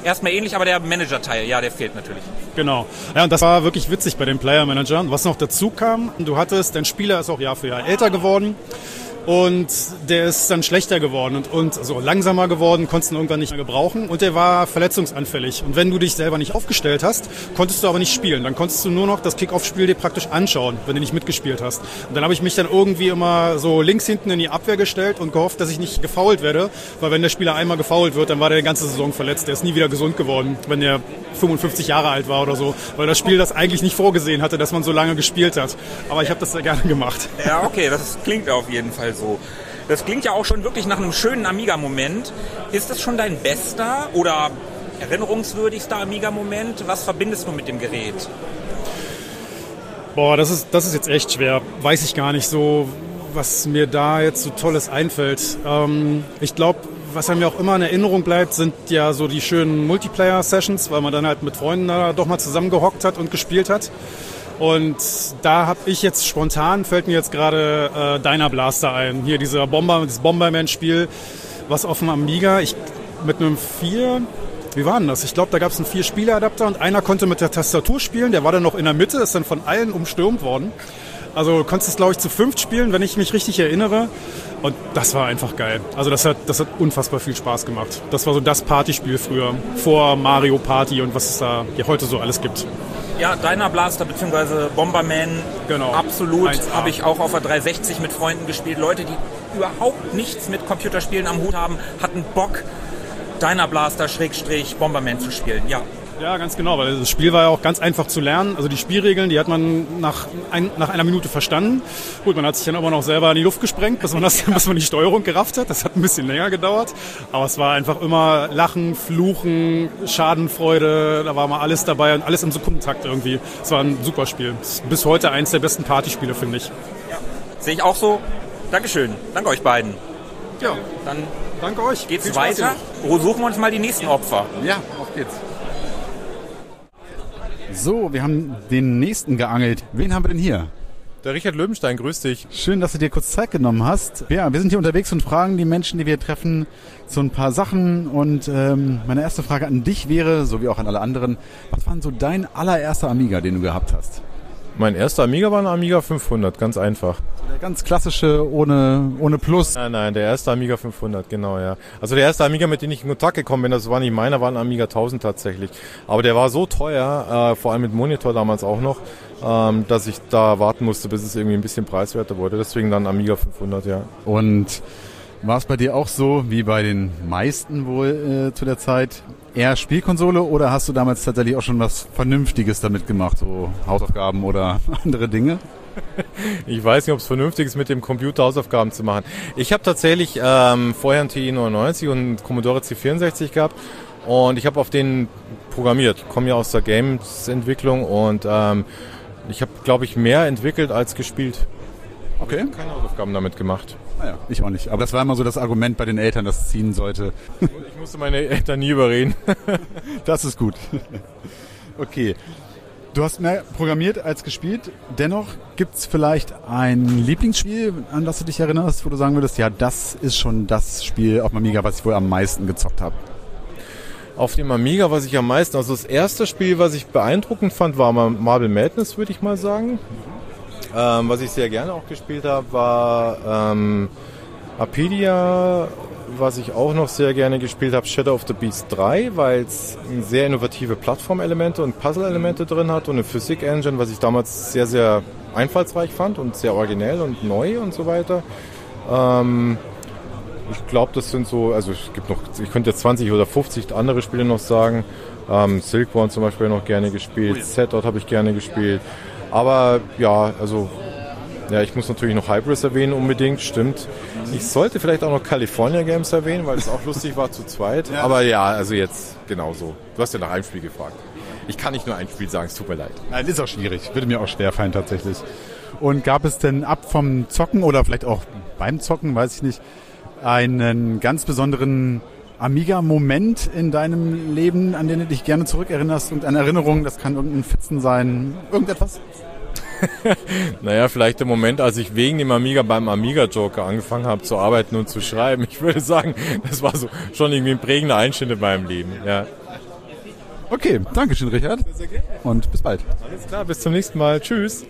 Speaker 2: erstmal ähnlich, aber der Manager-Teil, ja, der fehlt natürlich.
Speaker 6: Genau. Ja, und das war wirklich witzig bei den Player-Managern. Was noch dazu kam, dein Spieler ist auch Jahr für Jahr älter geworden. Und der ist dann schlechter geworden und so langsamer geworden, konntest ihn irgendwann nicht mehr gebrauchen. Und der war verletzungsanfällig. Und wenn du dich selber nicht aufgestellt hast, konntest du aber nicht spielen. Dann konntest du nur noch das Kick-Off-Spiel dir praktisch anschauen, wenn du nicht mitgespielt hast. Und dann habe ich mich dann irgendwie immer so links hinten in die Abwehr gestellt und gehofft, dass ich nicht gefoult werde. Weil wenn der Spieler einmal gefoult wird, dann war der die ganze Saison verletzt. Der ist nie wieder gesund geworden, wenn der 55 Jahre alt war oder so. Weil das Spiel das eigentlich nicht vorgesehen hatte, dass man so lange gespielt hat. Aber ich habe das sehr gerne gemacht.
Speaker 2: Ja, okay, das klingt auf jeden Fall so. Das klingt ja auch schon wirklich nach einem schönen Amiga-Moment. Ist das schon dein bester oder erinnerungswürdigster Amiga-Moment? Was verbindest du mit dem Gerät?
Speaker 6: Boah, das ist jetzt echt schwer. Weiß ich gar nicht so, was mir da jetzt so Tolles einfällt. Ich glaube, was einem ja auch immer in Erinnerung bleibt, sind ja so die schönen Multiplayer-Sessions, weil man dann halt mit Freunden da doch mal zusammengehockt hat und gespielt hat. Und da habe ich jetzt spontan, fällt mir jetzt gerade Dynablaster ein. Hier dieses Bomberman-Spiel, was auf dem Amiga, mit einem 4, wie war denn das? Ich glaube, da gab es einen 4-Spieler-Adapter und einer konnte mit der Tastatur spielen, der war dann noch in der Mitte, ist dann von allen umstürmt worden. Also du konntest es, glaube ich, zu 5 spielen, wenn ich mich richtig erinnere. Und das war einfach geil. Also das hat unfassbar viel Spaß gemacht. Das war so das Partyspiel früher, vor Mario Party und was es da heute so alles gibt.
Speaker 2: Ja, Dynablaster bzw. Bomberman,
Speaker 6: genau.
Speaker 2: Absolut, habe ich auch auf der 360 mit Freunden gespielt. Leute, die überhaupt nichts mit Computerspielen am Hut haben, hatten Bock, Dynablaster-Bomberman zu spielen, ja.
Speaker 6: Ja, ganz genau, weil das Spiel war ja auch ganz einfach zu lernen. Also die Spielregeln, die hat man nach einer Minute verstanden. Gut, man hat sich dann aber noch selber in die Luft gesprengt, bis man die Steuerung gerafft hat. Das hat ein bisschen länger gedauert. Aber es war einfach immer Lachen, Fluchen, Schadenfreude. Da war mal alles dabei und alles im Sekundentakt irgendwie. Es war ein super Spiel. Bis heute eins der besten Partyspiele, finde ich.
Speaker 2: Ja, sehe ich auch so. Dankeschön. Danke euch beiden.
Speaker 6: Ja,
Speaker 2: dann
Speaker 6: danke euch.
Speaker 2: Geht's weiter? Suchen wir uns mal die nächsten Opfer.
Speaker 3: Ja, auf geht's. So, wir haben den nächsten geangelt. Wen haben wir denn hier?
Speaker 7: Der Richard Löwenstein, grüß dich.
Speaker 3: Schön, dass du dir kurz Zeit genommen hast. Ja, wir sind hier unterwegs und fragen die Menschen, die wir treffen, so ein paar Sachen. Und meine erste Frage an dich wäre, so wie auch an alle anderen, was war denn so dein allererster Amiga, den du gehabt hast?
Speaker 7: Mein erster Amiga war ein Amiga 500, ganz einfach.
Speaker 3: Der ganz klassische, ohne Plus?
Speaker 7: Nein, der erste Amiga 500, genau, ja. Also der erste Amiga, mit dem ich in Kontakt gekommen bin, das war nicht meiner, war ein Amiga 1000 tatsächlich. Aber der war so teuer, vor allem mit Monitor damals auch noch, dass ich da warten musste, bis es irgendwie ein bisschen preiswerter wurde. Deswegen dann Amiga 500, ja.
Speaker 3: Und war es bei dir auch so, wie bei den meisten wohl zu der Zeit, eher Spielkonsole oder hast du damals tatsächlich auch schon was Vernünftiges damit gemacht, so Hausaufgaben oder andere Dinge?
Speaker 7: Ich weiß nicht, ob es vernünftig ist, mit dem Computer Hausaufgaben zu machen. Ich habe tatsächlich vorher einen TI-99 und einen Commodore C64 gehabt und ich habe auf den programmiert. Ich komme ja aus der Games-Entwicklung und ich habe, glaube ich, mehr entwickelt als gespielt.
Speaker 3: Okay.
Speaker 7: Ich habe keine Hausaufgaben damit gemacht.
Speaker 3: Naja, ich auch nicht. Aber das war immer so das Argument bei den Eltern, das ziehen sollte.
Speaker 7: Ich musste meine Eltern nie überreden.
Speaker 3: Das ist gut. Okay. Du hast mehr programmiert als gespielt. Dennoch gibt es vielleicht ein Lieblingsspiel, an das du dich erinnerst, wo du sagen würdest, ja, das ist schon das Spiel auf dem Amiga, was ich wohl am meisten gezockt habe.
Speaker 7: Auf dem Amiga, was ich am meisten, also das erste Spiel, was ich beeindruckend fand, war Marble Madness, würde ich mal sagen. Was ich sehr gerne auch gespielt habe, war Apedia. Was ich auch noch sehr gerne gespielt habe, Shadow of the Beast 3, weil es sehr innovative Plattformelemente und Puzzle-Elemente drin hat und eine Physik-Engine, was ich damals sehr, sehr einfallsreich fand und sehr originell und neu und so weiter. Ich glaube, das sind so, also ich könnte jetzt 20 oder 50 andere Spiele noch sagen. Silkworm zum Beispiel noch gerne gespielt, Z-Dot habe ich gerne gespielt. Aber ja, also ja, ich muss natürlich noch Hybris erwähnen, unbedingt, stimmt. Ich sollte vielleicht auch noch California Games erwähnen, weil es auch lustig war zu zweit. Ja. Aber ja, also jetzt genauso. Du hast ja nach einem Spiel gefragt. Ich kann nicht nur ein Spiel sagen, es tut mir leid.
Speaker 3: Nein, ist auch schwierig. Würde mir auch schwerfallen tatsächlich. Und gab es denn ab vom Zocken oder vielleicht auch beim Zocken, weiß ich nicht, einen ganz besonderen Amiga-Moment in deinem Leben, an den du dich gerne zurückerinnerst und eine Erinnerung, das kann irgendein Fitzen sein, irgendetwas?
Speaker 7: Naja, vielleicht der Moment, als ich wegen dem Amiga beim Amiga Joker angefangen habe zu arbeiten und zu schreiben. Ich würde sagen, das war so schon irgendwie ein prägender Einschnitt in meinem Leben. Ja.
Speaker 3: Okay, danke schön, Richard.
Speaker 7: Sehr gerne.
Speaker 3: Und bis bald.
Speaker 7: Alles klar, bis zum nächsten Mal. Tschüss.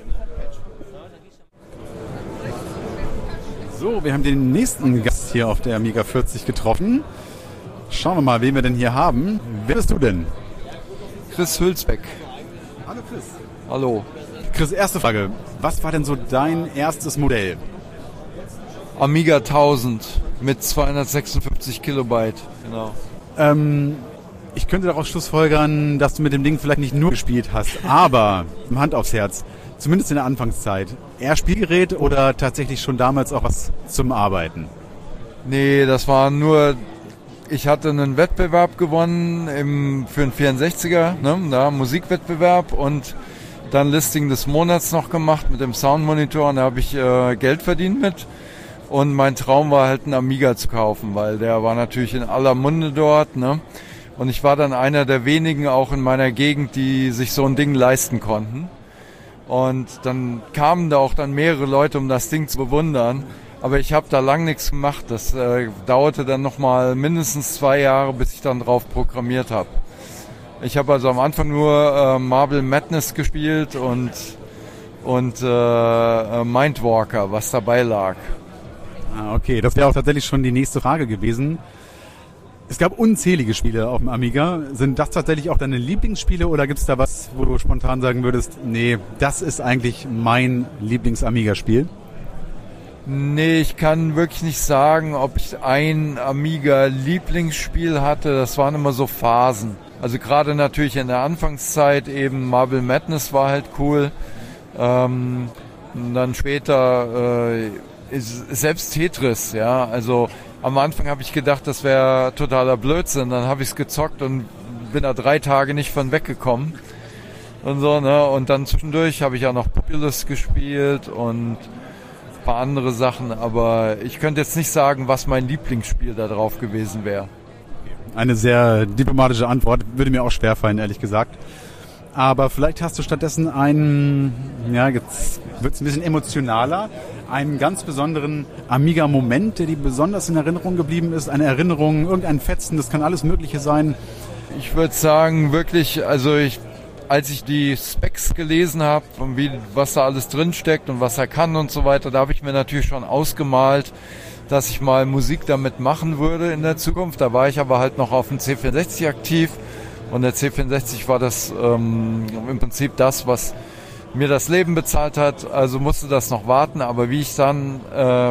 Speaker 3: So, wir haben den nächsten Gast hier auf der Amiga 40 getroffen. Schauen wir mal, wen wir denn hier haben. Wer bist du denn?
Speaker 8: Chris Hülsbeck.
Speaker 3: Hallo Chris.
Speaker 8: Hallo.
Speaker 3: Chris, erste Frage. Was war denn so dein erstes Modell?
Speaker 8: Amiga 1000 mit 256 Kilobyte. Genau.
Speaker 3: Ich könnte daraus schlussfolgern, dass du mit dem Ding vielleicht nicht nur gespielt hast, aber Hand aufs Herz, zumindest in der Anfangszeit, eher Spielgerät oder tatsächlich schon damals auch was zum Arbeiten?
Speaker 8: Nee, das war nur... Ich hatte einen Wettbewerb gewonnen für einen 64er, ne, Musikwettbewerb und dann Listing des Monats noch gemacht mit dem Soundmonitor und da habe ich Geld verdient mit. Und mein Traum war halt einen Amiga zu kaufen, weil der war natürlich in aller Munde dort, ne? Und ich war dann einer der wenigen auch in meiner Gegend, die sich so ein Ding leisten konnten. Und dann kamen da auch dann mehrere Leute, um das Ding zu bewundern. Aber ich habe da lang nichts gemacht. Das dauerte dann nochmal mindestens 2 Jahre, bis ich dann drauf programmiert habe. Ich habe also am Anfang nur Marble Madness gespielt und Mindwalker, was dabei lag.
Speaker 3: Okay, das wäre auch tatsächlich schon die nächste Frage gewesen. Es gab unzählige Spiele auf dem Amiga. Sind das tatsächlich auch deine Lieblingsspiele oder gibt es da was, wo du spontan sagen würdest, nee, das ist eigentlich mein Lieblings-Amiga-Spiel?
Speaker 8: Nee, ich kann wirklich nicht sagen, ob ich ein Amiga-Lieblingsspiel hatte. Das waren immer so Phasen. Also gerade natürlich in der Anfangszeit eben Marble Madness war halt cool. Und dann später selbst Tetris, ja. Also am Anfang habe ich gedacht, das wäre totaler Blödsinn. Dann habe ich es gezockt und bin da 3 Tage nicht von weggekommen. Und so, ne? Und dann zwischendurch habe ich auch noch Populous gespielt und paar andere Sachen, aber ich könnte jetzt nicht sagen, was mein Lieblingsspiel da drauf gewesen wäre.
Speaker 3: Eine sehr diplomatische Antwort, würde mir auch schwerfallen, ehrlich gesagt. Aber vielleicht hast du stattdessen jetzt wird es ein bisschen emotionaler, einen ganz besonderen Amiga-Moment, der dir besonders in Erinnerung geblieben ist, eine Erinnerung, irgendein Fetzen, das kann alles Mögliche sein.
Speaker 8: Ich würde sagen, wirklich, also als ich die Specs gelesen habe, was da alles drin steckt und was er kann und so weiter, da habe ich mir natürlich schon ausgemalt, dass ich mal Musik damit machen würde in der Zukunft. Da war ich aber halt noch auf dem C64 aktiv und der C64 war das im Prinzip das, was mir das Leben bezahlt hat. Also musste das noch warten, aber wie ich dann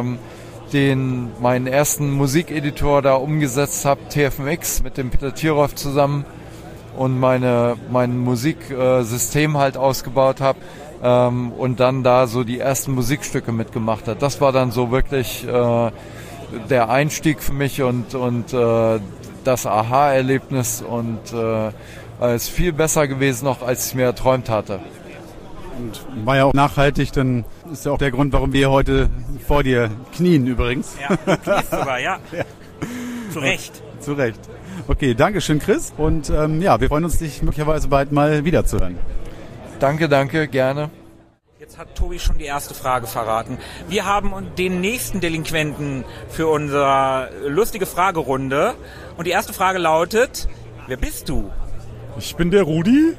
Speaker 8: meinen ersten Musikeditor da umgesetzt habe, TFMX mit dem Peter Tirov zusammen, und mein Musiksystem halt ausgebaut habe und dann da so die ersten Musikstücke mitgemacht hat. Das war dann so wirklich der Einstieg für mich und das Aha-Erlebnis und ist viel besser gewesen noch, als ich mir erträumt hatte.
Speaker 3: Und war ja auch nachhaltig, dann ist ja auch der Grund, warum wir heute vor dir knien übrigens.
Speaker 2: Ja, du kniest sogar, ja.
Speaker 3: Ja.
Speaker 2: Zu Recht.
Speaker 3: Zu Recht. Okay, danke schön, Chris. Und wir freuen uns, dich möglicherweise bald mal wiederzuhören.
Speaker 8: Danke, gerne.
Speaker 2: Jetzt hat Tobi schon die erste Frage verraten. Wir haben den nächsten Delinquenten für unsere lustige Fragerunde. Und die erste Frage lautet, wer bist du?
Speaker 6: Ich bin der Rudi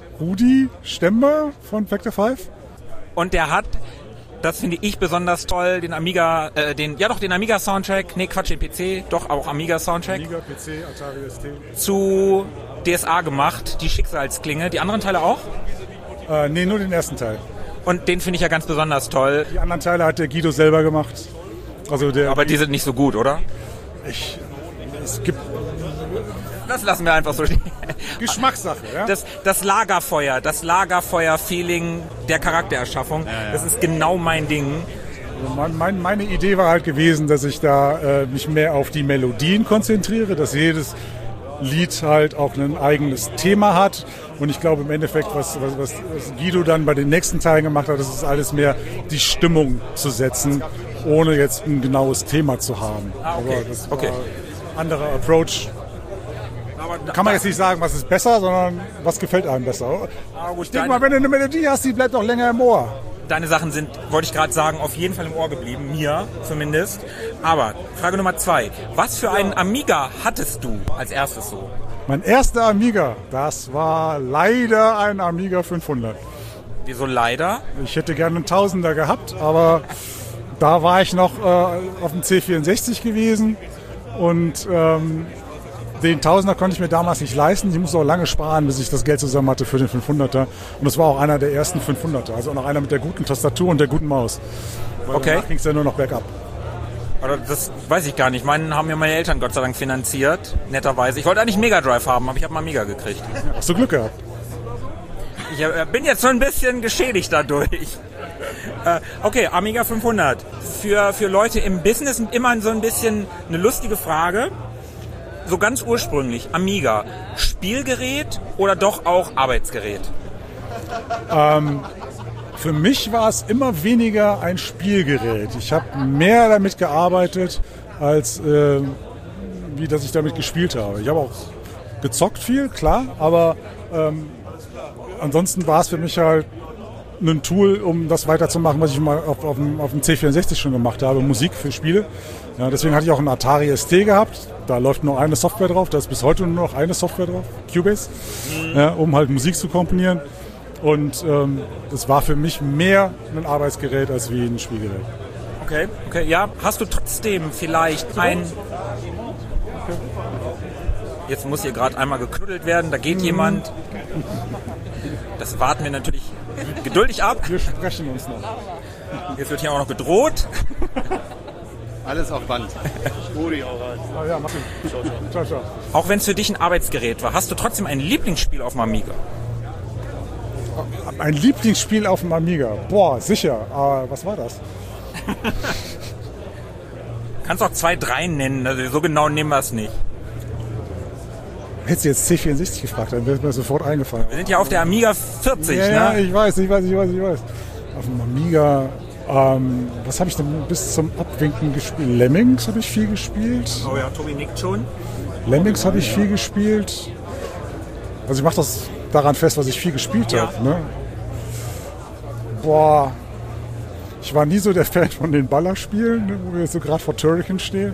Speaker 6: Stemmer von Factor 5.
Speaker 2: Und der hat, das finde ich besonders toll, den Amiga Soundtrack, den PC, doch auch Amiga Soundtrack.
Speaker 6: Amiga, PC, Atari ST.
Speaker 2: Zu DSA gemacht, die Schicksalsklinge. Die anderen Teile auch?
Speaker 6: Nee, nur den ersten Teil.
Speaker 2: Und den finde ich ja ganz besonders toll.
Speaker 6: Die anderen Teile hat der Guido selber gemacht.
Speaker 2: Aber die sind nicht so gut, oder?
Speaker 6: Es gibt...
Speaker 2: Das lassen wir einfach so stehen.
Speaker 6: Geschmackssache, ja?
Speaker 2: Das Lagerfeuer-Feeling der Charaktererschaffung, Das ist genau mein Ding.
Speaker 6: Meine Idee war halt gewesen, dass ich da mich mehr auf die Melodien konzentriere, dass jedes Lied halt auch ein eigenes Thema hat. Und ich glaube im Endeffekt, was Guido dann bei den nächsten Teilen gemacht hat, das ist alles mehr die Stimmung zu setzen, ohne jetzt ein genaues Thema zu haben.
Speaker 2: Okay.
Speaker 6: Aber das war ein anderer Approach. Kann man jetzt nicht sagen, was ist besser, sondern was gefällt einem besser. Ich denke mal, wenn du eine Melodie hast, die bleibt auch länger im Ohr.
Speaker 2: Deine Sachen sind, wollte ich gerade sagen, auf jeden Fall im Ohr geblieben, mir zumindest. Aber Frage Nummer 2, was für einen Amiga hattest du als erstes so?
Speaker 6: Mein erster Amiga, das war leider ein Amiga 500.
Speaker 2: Wieso leider?
Speaker 6: Ich hätte gerne einen Tausender gehabt, aber da war ich noch auf dem C64 gewesen und den Tausender konnte ich mir damals nicht leisten. Ich musste auch lange sparen, bis ich das Geld zusammen hatte für den 500er. Und das war auch einer der ersten 500er, also auch noch einer mit der guten Tastatur und der guten Maus. Weil
Speaker 2: Okay.
Speaker 6: danach ging es ja nur noch bergab.
Speaker 2: Oder das weiß ich gar nicht. Meinen haben mir meine Eltern Gott sei Dank finanziert, netterweise. Ich wollte eigentlich Mega Drive haben, aber ich habe mal Amiga gekriegt.
Speaker 6: Hast du Glück gehabt?
Speaker 2: Ich bin jetzt so ein bisschen geschädigt dadurch. Okay, Amiga 500. Für Leute im Business immer so ein bisschen eine lustige Frage. So ganz ursprünglich, Amiga, Spielgerät oder doch auch Arbeitsgerät?
Speaker 6: Für mich war es immer weniger ein Spielgerät. Ich habe mehr damit gearbeitet, als wie dass ich damit gespielt habe. Ich habe auch gezockt viel, klar, aber ansonsten war es für mich halt ein Tool, um das weiterzumachen, was ich mal auf dem C64 schon gemacht habe, Musik für Spiele. Ja, deswegen hatte ich auch einen Atari ST gehabt. Da läuft nur eine Software drauf, da ist bis heute nur noch eine Software drauf, Cubase, ja, um halt Musik zu komponieren. Und das war für mich mehr ein Arbeitsgerät als wie ein Spielgerät.
Speaker 2: Okay, ja. Hast du trotzdem vielleicht ein... Jetzt muss hier gerade einmal geknuddelt werden, da geht jemand. Das warten wir natürlich geduldig ab.
Speaker 6: Wir sprechen uns noch.
Speaker 2: Jetzt wird hier auch noch gedroht.
Speaker 3: Alles auf Band.
Speaker 6: Ah, ja, mach ich. Ciao, ciao.
Speaker 2: Auch wenn es für dich ein Arbeitsgerät war, hast du trotzdem ein Lieblingsspiel auf dem Amiga?
Speaker 6: Ein Lieblingsspiel auf dem Amiga. Boah, sicher. Aber was war das?
Speaker 2: Kannst auch 2, 3 nennen, also so genau nehmen wir es nicht.
Speaker 6: Hättest du jetzt C64 gefragt, dann wäre mir sofort eingefallen.
Speaker 2: Wir sind ja auf der Amiga 40,
Speaker 6: Ja,
Speaker 2: ne?
Speaker 6: ich weiß. Auf dem Amiga, was habe ich denn bis zum Abwinken gespielt? Lemmings habe ich viel gespielt.
Speaker 2: Oh ja, Tobi nickt schon.
Speaker 6: Lemmings habe ich viel gespielt. Also ich mache das daran fest, was ich viel gespielt
Speaker 2: Ja.
Speaker 6: habe. Ne? Boah, ich war nie so der Fan von den Ballerspielen, ne, wo wir jetzt so gerade vor Turrican stehen.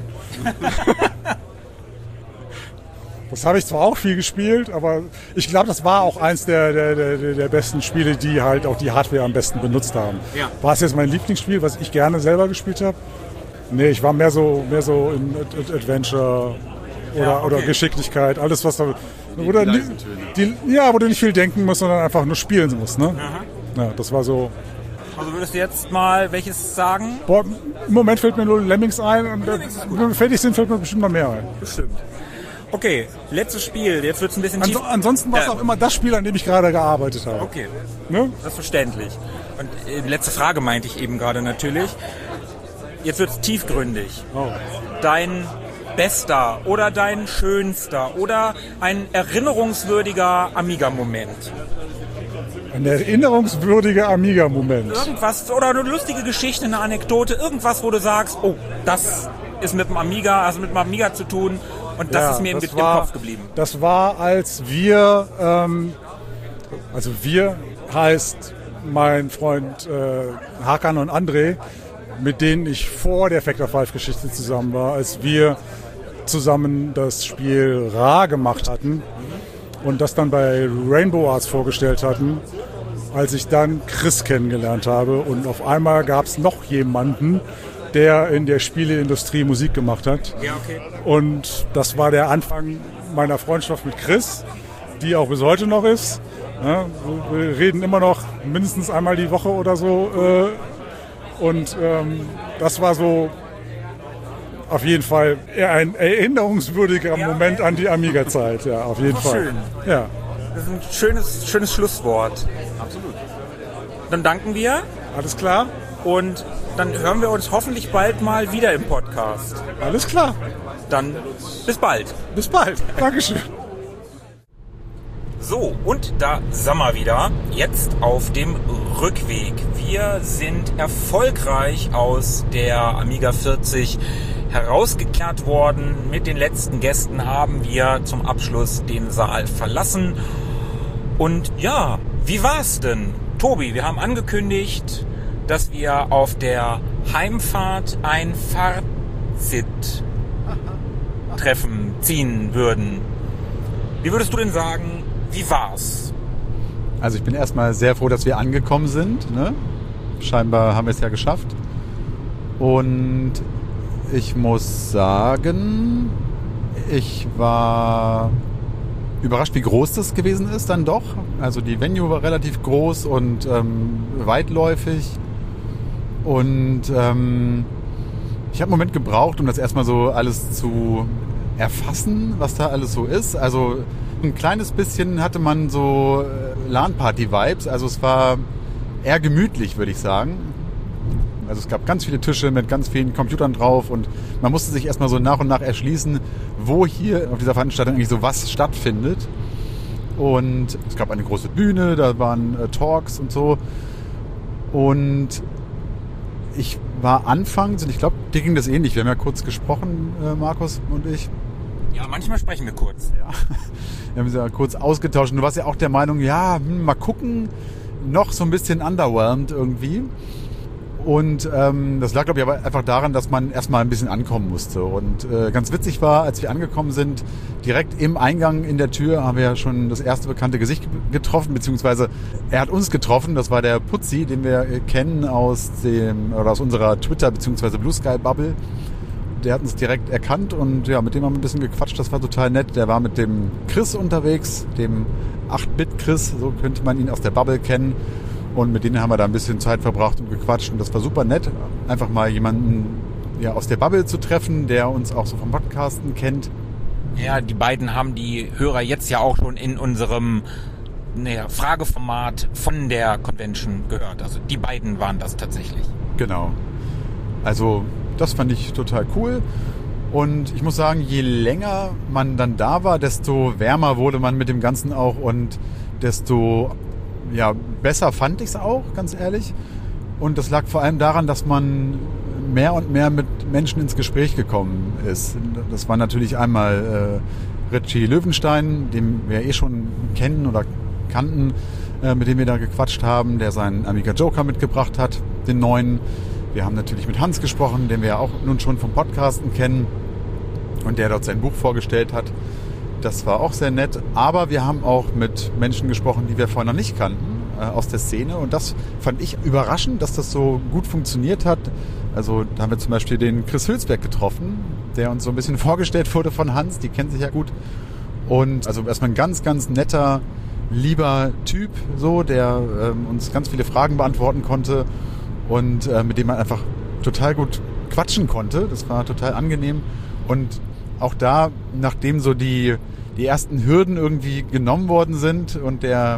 Speaker 6: Das habe ich zwar auch viel gespielt, aber ich glaube, das war auch eins der besten Spiele, die halt auch die Hardware am besten benutzt haben.
Speaker 2: Ja.
Speaker 6: War es jetzt mein Lieblingsspiel, was ich gerne selber gespielt habe? Nee, ich war mehr so in Adventure oder Geschicklichkeit, alles was da... Oder wo du nicht viel denken musst, sondern einfach nur spielen musst. Ne? Ja, das war so...
Speaker 2: Also würdest du jetzt mal welches sagen?
Speaker 6: Boah, im Moment fällt mir nur Lemmings ein und wenn wir fertig sind, fällt mir bestimmt noch mehr ein.
Speaker 2: Bestimmt. Okay, letztes Spiel. Jetzt wird es ein bisschen tief.
Speaker 6: Ansonsten war es auch immer das Spiel, an dem ich gerade gearbeitet habe.
Speaker 2: Okay,
Speaker 6: Ne?
Speaker 2: das ist verständlich. Und letzte Frage meinte ich eben gerade natürlich. Jetzt wird es tiefgründig.
Speaker 6: Oh.
Speaker 2: Dein bester oder dein schönster oder ein erinnerungswürdiger Amiga-Moment.
Speaker 6: Ein erinnerungswürdiger Amiga-Moment.
Speaker 2: Irgendwas oder eine lustige Geschichte, eine Anekdote, irgendwas, wo du sagst, oh, das ist mit dem Amiga, also mit dem Amiga zu tun und das ist mir im Kopf geblieben.
Speaker 6: Das war, als wir, also wir heißt mein Freund Hakan und André, mit denen ich vor der Factor 5 Geschichte zusammen war, als wir zusammen das Spiel Ra gemacht hatten und das dann bei Rainbow Arts vorgestellt hatten, als ich dann Chris kennengelernt habe und auf einmal gab es noch jemanden, der in der Spieleindustrie Musik gemacht hat.
Speaker 2: Ja, okay.
Speaker 6: Und das war der Anfang meiner Freundschaft mit Chris, die auch bis heute noch ist. Ja, wir reden immer noch mindestens einmal die Woche oder so. Und das war so auf jeden Fall eher ein erinnerungswürdiger Moment an die Amiga-Zeit. Ja, auf jeden Fall.
Speaker 2: Schön.
Speaker 6: Ja.
Speaker 2: Das ist ein schönes Schlusswort.
Speaker 3: Absolut.
Speaker 2: Dann danken wir
Speaker 6: Alles klar?
Speaker 2: und dann hören wir uns hoffentlich bald mal wieder im Podcast.
Speaker 6: Alles klar.
Speaker 2: Dann bis bald.
Speaker 6: Bis bald. Dankeschön.
Speaker 2: So, und da sind wir wieder, jetzt auf dem Rückweg. Wir sind erfolgreich aus der Amiga 40 herausgekehrt worden. Mit den letzten Gästen haben wir zum Abschluss den Saal verlassen. Und ja, wie war's denn? Tobi, wir haben angekündigt, dass wir auf der Heimfahrt ein Fazit ziehen würden. Wie würdest du denn sagen, wie war's?
Speaker 3: Also ich bin erstmal sehr froh, dass wir angekommen sind. Ne? Scheinbar haben wir es ja geschafft. Und ich muss sagen, ich war überrascht, wie groß das gewesen ist dann doch. Also die Venue war relativ groß und weitläufig. Und ich habe einen Moment gebraucht, um das erstmal so alles zu erfassen, was da alles so ist. Also ein kleines bisschen hatte man so LAN-Party-Vibes. Also es war eher gemütlich, würde ich sagen. Also es gab ganz viele Tische mit ganz vielen Computern drauf und man musste sich erstmal so nach und nach erschließen, wo hier auf dieser Veranstaltung eigentlich so was stattfindet. Und es gab eine große Bühne, da waren Talks und so. Und ich war anfangs, und ich glaube, dir ging das ähnlich, wir haben ja kurz gesprochen, Markus und ich.
Speaker 2: Ja, manchmal sprechen wir kurz.
Speaker 3: Ja, wir haben uns ja kurz ausgetauscht und du warst ja auch der Meinung, ja, mal gucken, noch so ein bisschen underwhelmed irgendwie. Und das lag, glaube ich, aber einfach daran, dass man erstmal ein bisschen ankommen musste. Und ganz witzig war, als wir angekommen sind, direkt im Eingang in der Tür haben wir ja schon das erste bekannte Gesicht getroffen, beziehungsweise er hat uns getroffen. Das war der Putzi, den wir kennen aus unserer Twitter- beziehungsweise Blue Sky Bubble. Der hat uns direkt erkannt und ja, mit dem haben wir ein bisschen gequatscht. Das war total nett. Der war mit dem Chris unterwegs, dem 8-Bit-Chris, so könnte man ihn aus der Bubble kennen. Und mit denen haben wir da ein bisschen Zeit verbracht und gequatscht. Und das war super nett, einfach mal jemanden aus der Bubble zu treffen, der uns auch so vom Podcasten kennt.
Speaker 2: Ja, die beiden haben die Hörer jetzt ja auch schon in unserem Frageformat von der Convention gehört. Also die beiden waren das tatsächlich.
Speaker 3: Genau. Also das fand ich total cool. Und ich muss sagen, je länger man dann da war, desto wärmer wurde man mit dem Ganzen auch und desto besser fand ich es auch, ganz ehrlich. Und das lag vor allem daran, dass man mehr und mehr mit Menschen ins Gespräch gekommen ist. Das war natürlich einmal Richie Löwenstein, den wir schon kennen oder kannten, mit dem wir da gequatscht haben, der seinen Amiga Joker mitgebracht hat, den neuen. Wir haben natürlich mit Hans gesprochen, den wir ja auch nun schon vom Podcasten kennen und der dort sein Buch vorgestellt hat. Das war auch sehr nett, aber wir haben auch mit Menschen gesprochen, die wir vorher noch nicht kannten, aus der Szene. Und das fand ich überraschend, dass das so gut funktioniert hat. Also da haben wir zum Beispiel den Chris Hülsberg getroffen, der uns so ein bisschen vorgestellt wurde von Hans, die kennen sich ja gut. Und also erstmal ein ganz, ganz netter, lieber Typ, so, der uns ganz viele Fragen beantworten konnte und mit dem man einfach total gut quatschen konnte. Das war total angenehm. Und auch da, nachdem so die ersten Hürden irgendwie genommen worden sind und der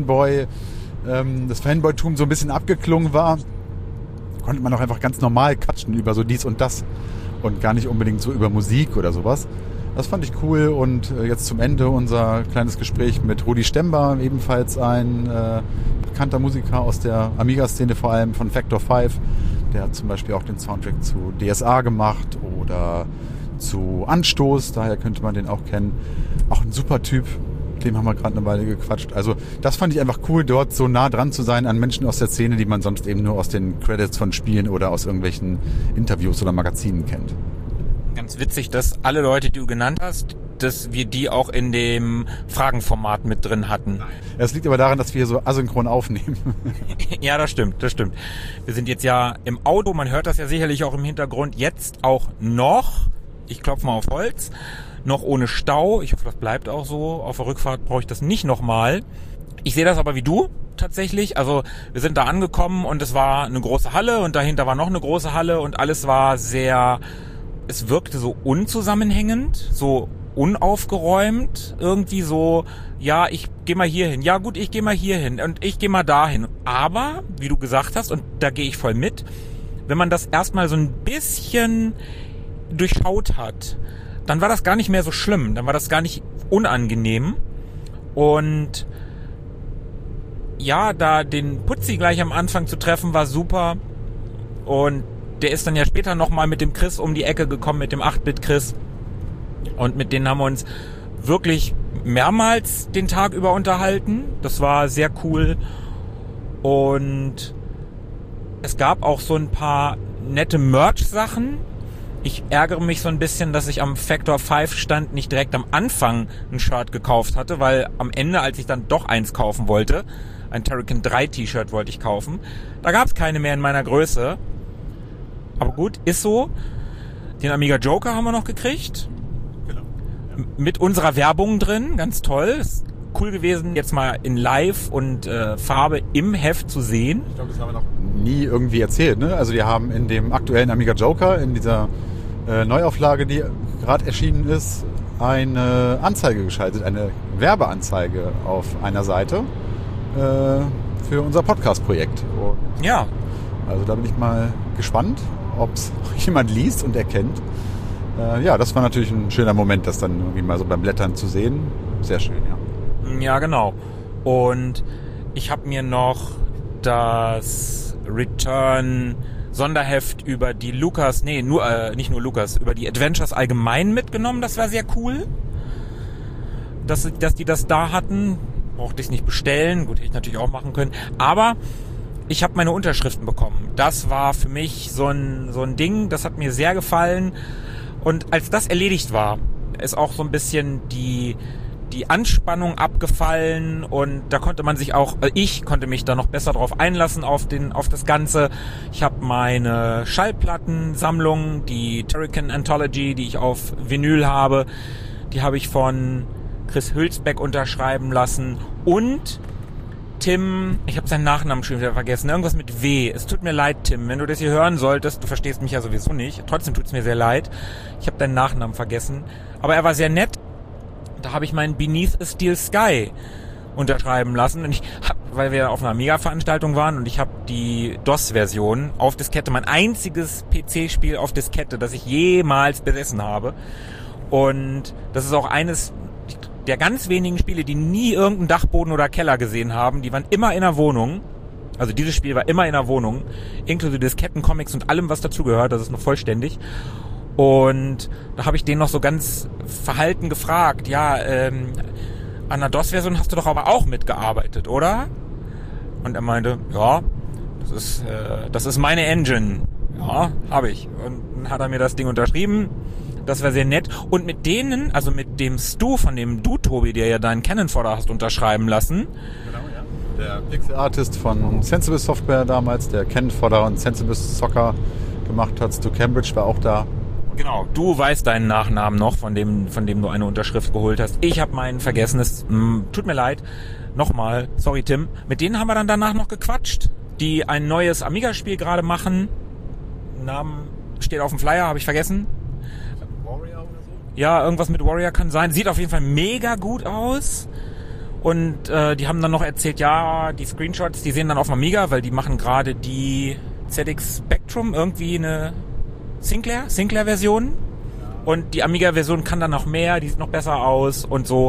Speaker 3: das Fanboy-Tum so ein bisschen abgeklungen war, konnte man auch einfach ganz normal quatschen über so dies und das und gar nicht unbedingt so über Musik oder sowas. Das fand ich cool und jetzt zum Ende unser kleines Gespräch mit Rudi Stember, ebenfalls ein bekannter Musiker aus der Amiga-Szene, vor allem von Factor 5. Der hat zum Beispiel auch den Soundtrack zu DSA gemacht oder zu Anstoß, daher könnte man den auch kennen. Auch ein super Typ, dem haben wir gerade eine Weile gequatscht. Also das fand ich einfach cool, dort so nah dran zu sein an Menschen aus der Szene, die man sonst eben nur aus den Credits von Spielen oder aus irgendwelchen Interviews oder Magazinen kennt.
Speaker 2: Ganz witzig, dass alle Leute, die du genannt hast, dass wir die auch in dem Fragenformat mit drin hatten.
Speaker 3: Es liegt aber daran, dass wir hier so asynchron aufnehmen.
Speaker 2: Ja, das stimmt. Wir sind jetzt ja im Auto, man hört das ja sicherlich auch im Hintergrund, jetzt auch noch, ich klopfe mal auf Holz, noch ohne Stau. Ich hoffe, das bleibt auch so. Auf der Rückfahrt brauche ich das nicht nochmal. Ich sehe das aber wie du tatsächlich. Also wir sind da angekommen und es war eine große Halle und dahinter war noch eine große Halle und alles war es wirkte so unzusammenhängend, so unaufgeräumt, irgendwie so, ja, ich gehe mal hier hin, ja gut, ich gehe mal hier hin und ich gehe mal dahin. Aber, wie du gesagt hast, und da gehe ich voll mit, wenn man das erstmal so ein bisschen durchschaut hat, dann war das gar nicht mehr so schlimm, dann war das gar nicht unangenehm. Und ja, da den Putzi gleich am Anfang zu treffen, war super. Und der ist dann ja später nochmal mit dem Chris um die Ecke gekommen, mit dem 8-Bit-Chris. Und mit denen haben wir uns wirklich mehrmals den Tag über unterhalten. Das war sehr cool. Und es gab auch so ein paar nette Merch-Sachen. Ich ärgere mich so ein bisschen, dass ich am Factor 5 Stand nicht direkt am Anfang ein Shirt gekauft hatte, weil am Ende, als ich dann doch eins kaufen wollte, ein Turrican 3 T-Shirt wollte ich kaufen, da gab es keine mehr in meiner Größe. Aber gut, ist so. Den Amiga Joker haben wir noch gekriegt.
Speaker 3: Genau. Ja.
Speaker 2: Mit unserer Werbung drin, ganz toll. Ist cool gewesen, jetzt mal in Live und Farbe im Heft zu sehen.
Speaker 3: Ich glaube, das haben wir noch nie irgendwie erzählt. Ne? Also wir haben in dem aktuellen Amiga Joker, in dieser Neuauflage, die gerade erschienen ist, eine Anzeige geschaltet, eine Werbeanzeige auf einer Seite für unser Podcast-Projekt. Und
Speaker 2: Ja,
Speaker 3: also da bin ich mal gespannt, ob es jemand liest und erkennt. Ja, das war natürlich ein schöner Moment, das dann irgendwie mal so beim Blättern zu sehen. Sehr schön, ja.
Speaker 2: ja genau. Und ich habe mir noch das Return Sonderheft über die Lucas, nicht nur Lucas, über die Adventures allgemein mitgenommen. Das war sehr cool, dass die das da hatten. Brauchte ich es nicht bestellen. Gut, hätte ich natürlich auch machen können. Aber ich habe meine Unterschriften bekommen. Das war für mich so ein Ding, das hat mir sehr gefallen. Und als das erledigt war, ist auch so ein bisschen die Anspannung abgefallen und da konnte man sich auch, ich konnte mich da noch besser drauf einlassen auf das Ganze. Ich habe meine Schallplattensammlung, die Turrican Anthology, die ich auf Vinyl habe, die habe ich von Chris Hülsbeck unterschreiben lassen und Tim, ich habe seinen Nachnamen schon wieder vergessen, irgendwas mit W. Es tut mir leid, Tim, wenn du das hier hören solltest, du verstehst mich ja sowieso nicht, trotzdem tut's mir sehr leid. Ich habe deinen Nachnamen vergessen, aber er war sehr nett. Da habe ich meinen Beneath a Steel Sky unterschreiben lassen. Und weil wir auf einer Amiga-Veranstaltung waren und ich habe die DOS-Version auf Diskette, mein einziges PC-Spiel auf Diskette, das ich jemals besessen habe. Und das ist auch eines der ganz wenigen Spiele, die nie irgendeinen Dachboden oder Keller gesehen haben. Die waren immer in der Wohnung. Also dieses Spiel war immer in der Wohnung, inklusive Disketten, Comics und allem, was dazugehört. Das ist noch vollständig. Und da habe ich den noch so ganz verhalten gefragt, ja, an der DOS-Version hast du doch aber auch mitgearbeitet, oder? Und er meinte, ja, das ist meine Engine. Ja, habe ich. Und dann hat er mir das Ding unterschrieben. Das war sehr nett. Und mit denen, also mit dem Stu, von dem du, Tobi, der ja deinen Cannon Fodder hast unterschreiben lassen.
Speaker 3: Genau, ja. Der Pixel Artist von Sensible Software damals, der Cannon Fodder und Sensible Soccer gemacht hat. Stu Cambridge war auch da.
Speaker 2: Genau, du weißt deinen Nachnamen noch, von dem du eine Unterschrift geholt hast. Ich habe meinen vergessen, es tut mir leid. Nochmal, sorry Tim. Mit denen haben wir dann danach noch gequatscht, die ein neues Amiga-Spiel gerade machen. Namen steht auf dem Flyer, habe ich vergessen.
Speaker 3: Warrior oder so?
Speaker 2: Ja, irgendwas mit Warrior kann sein. Sieht auf jeden Fall mega gut aus. Und die haben dann noch erzählt, ja, die Screenshots, die sehen dann auf dem Amiga, weil die machen gerade die ZX Spectrum, irgendwie eine Sinclair-Version. Und die Amiga-Version kann dann noch mehr, die sieht noch besser aus und so.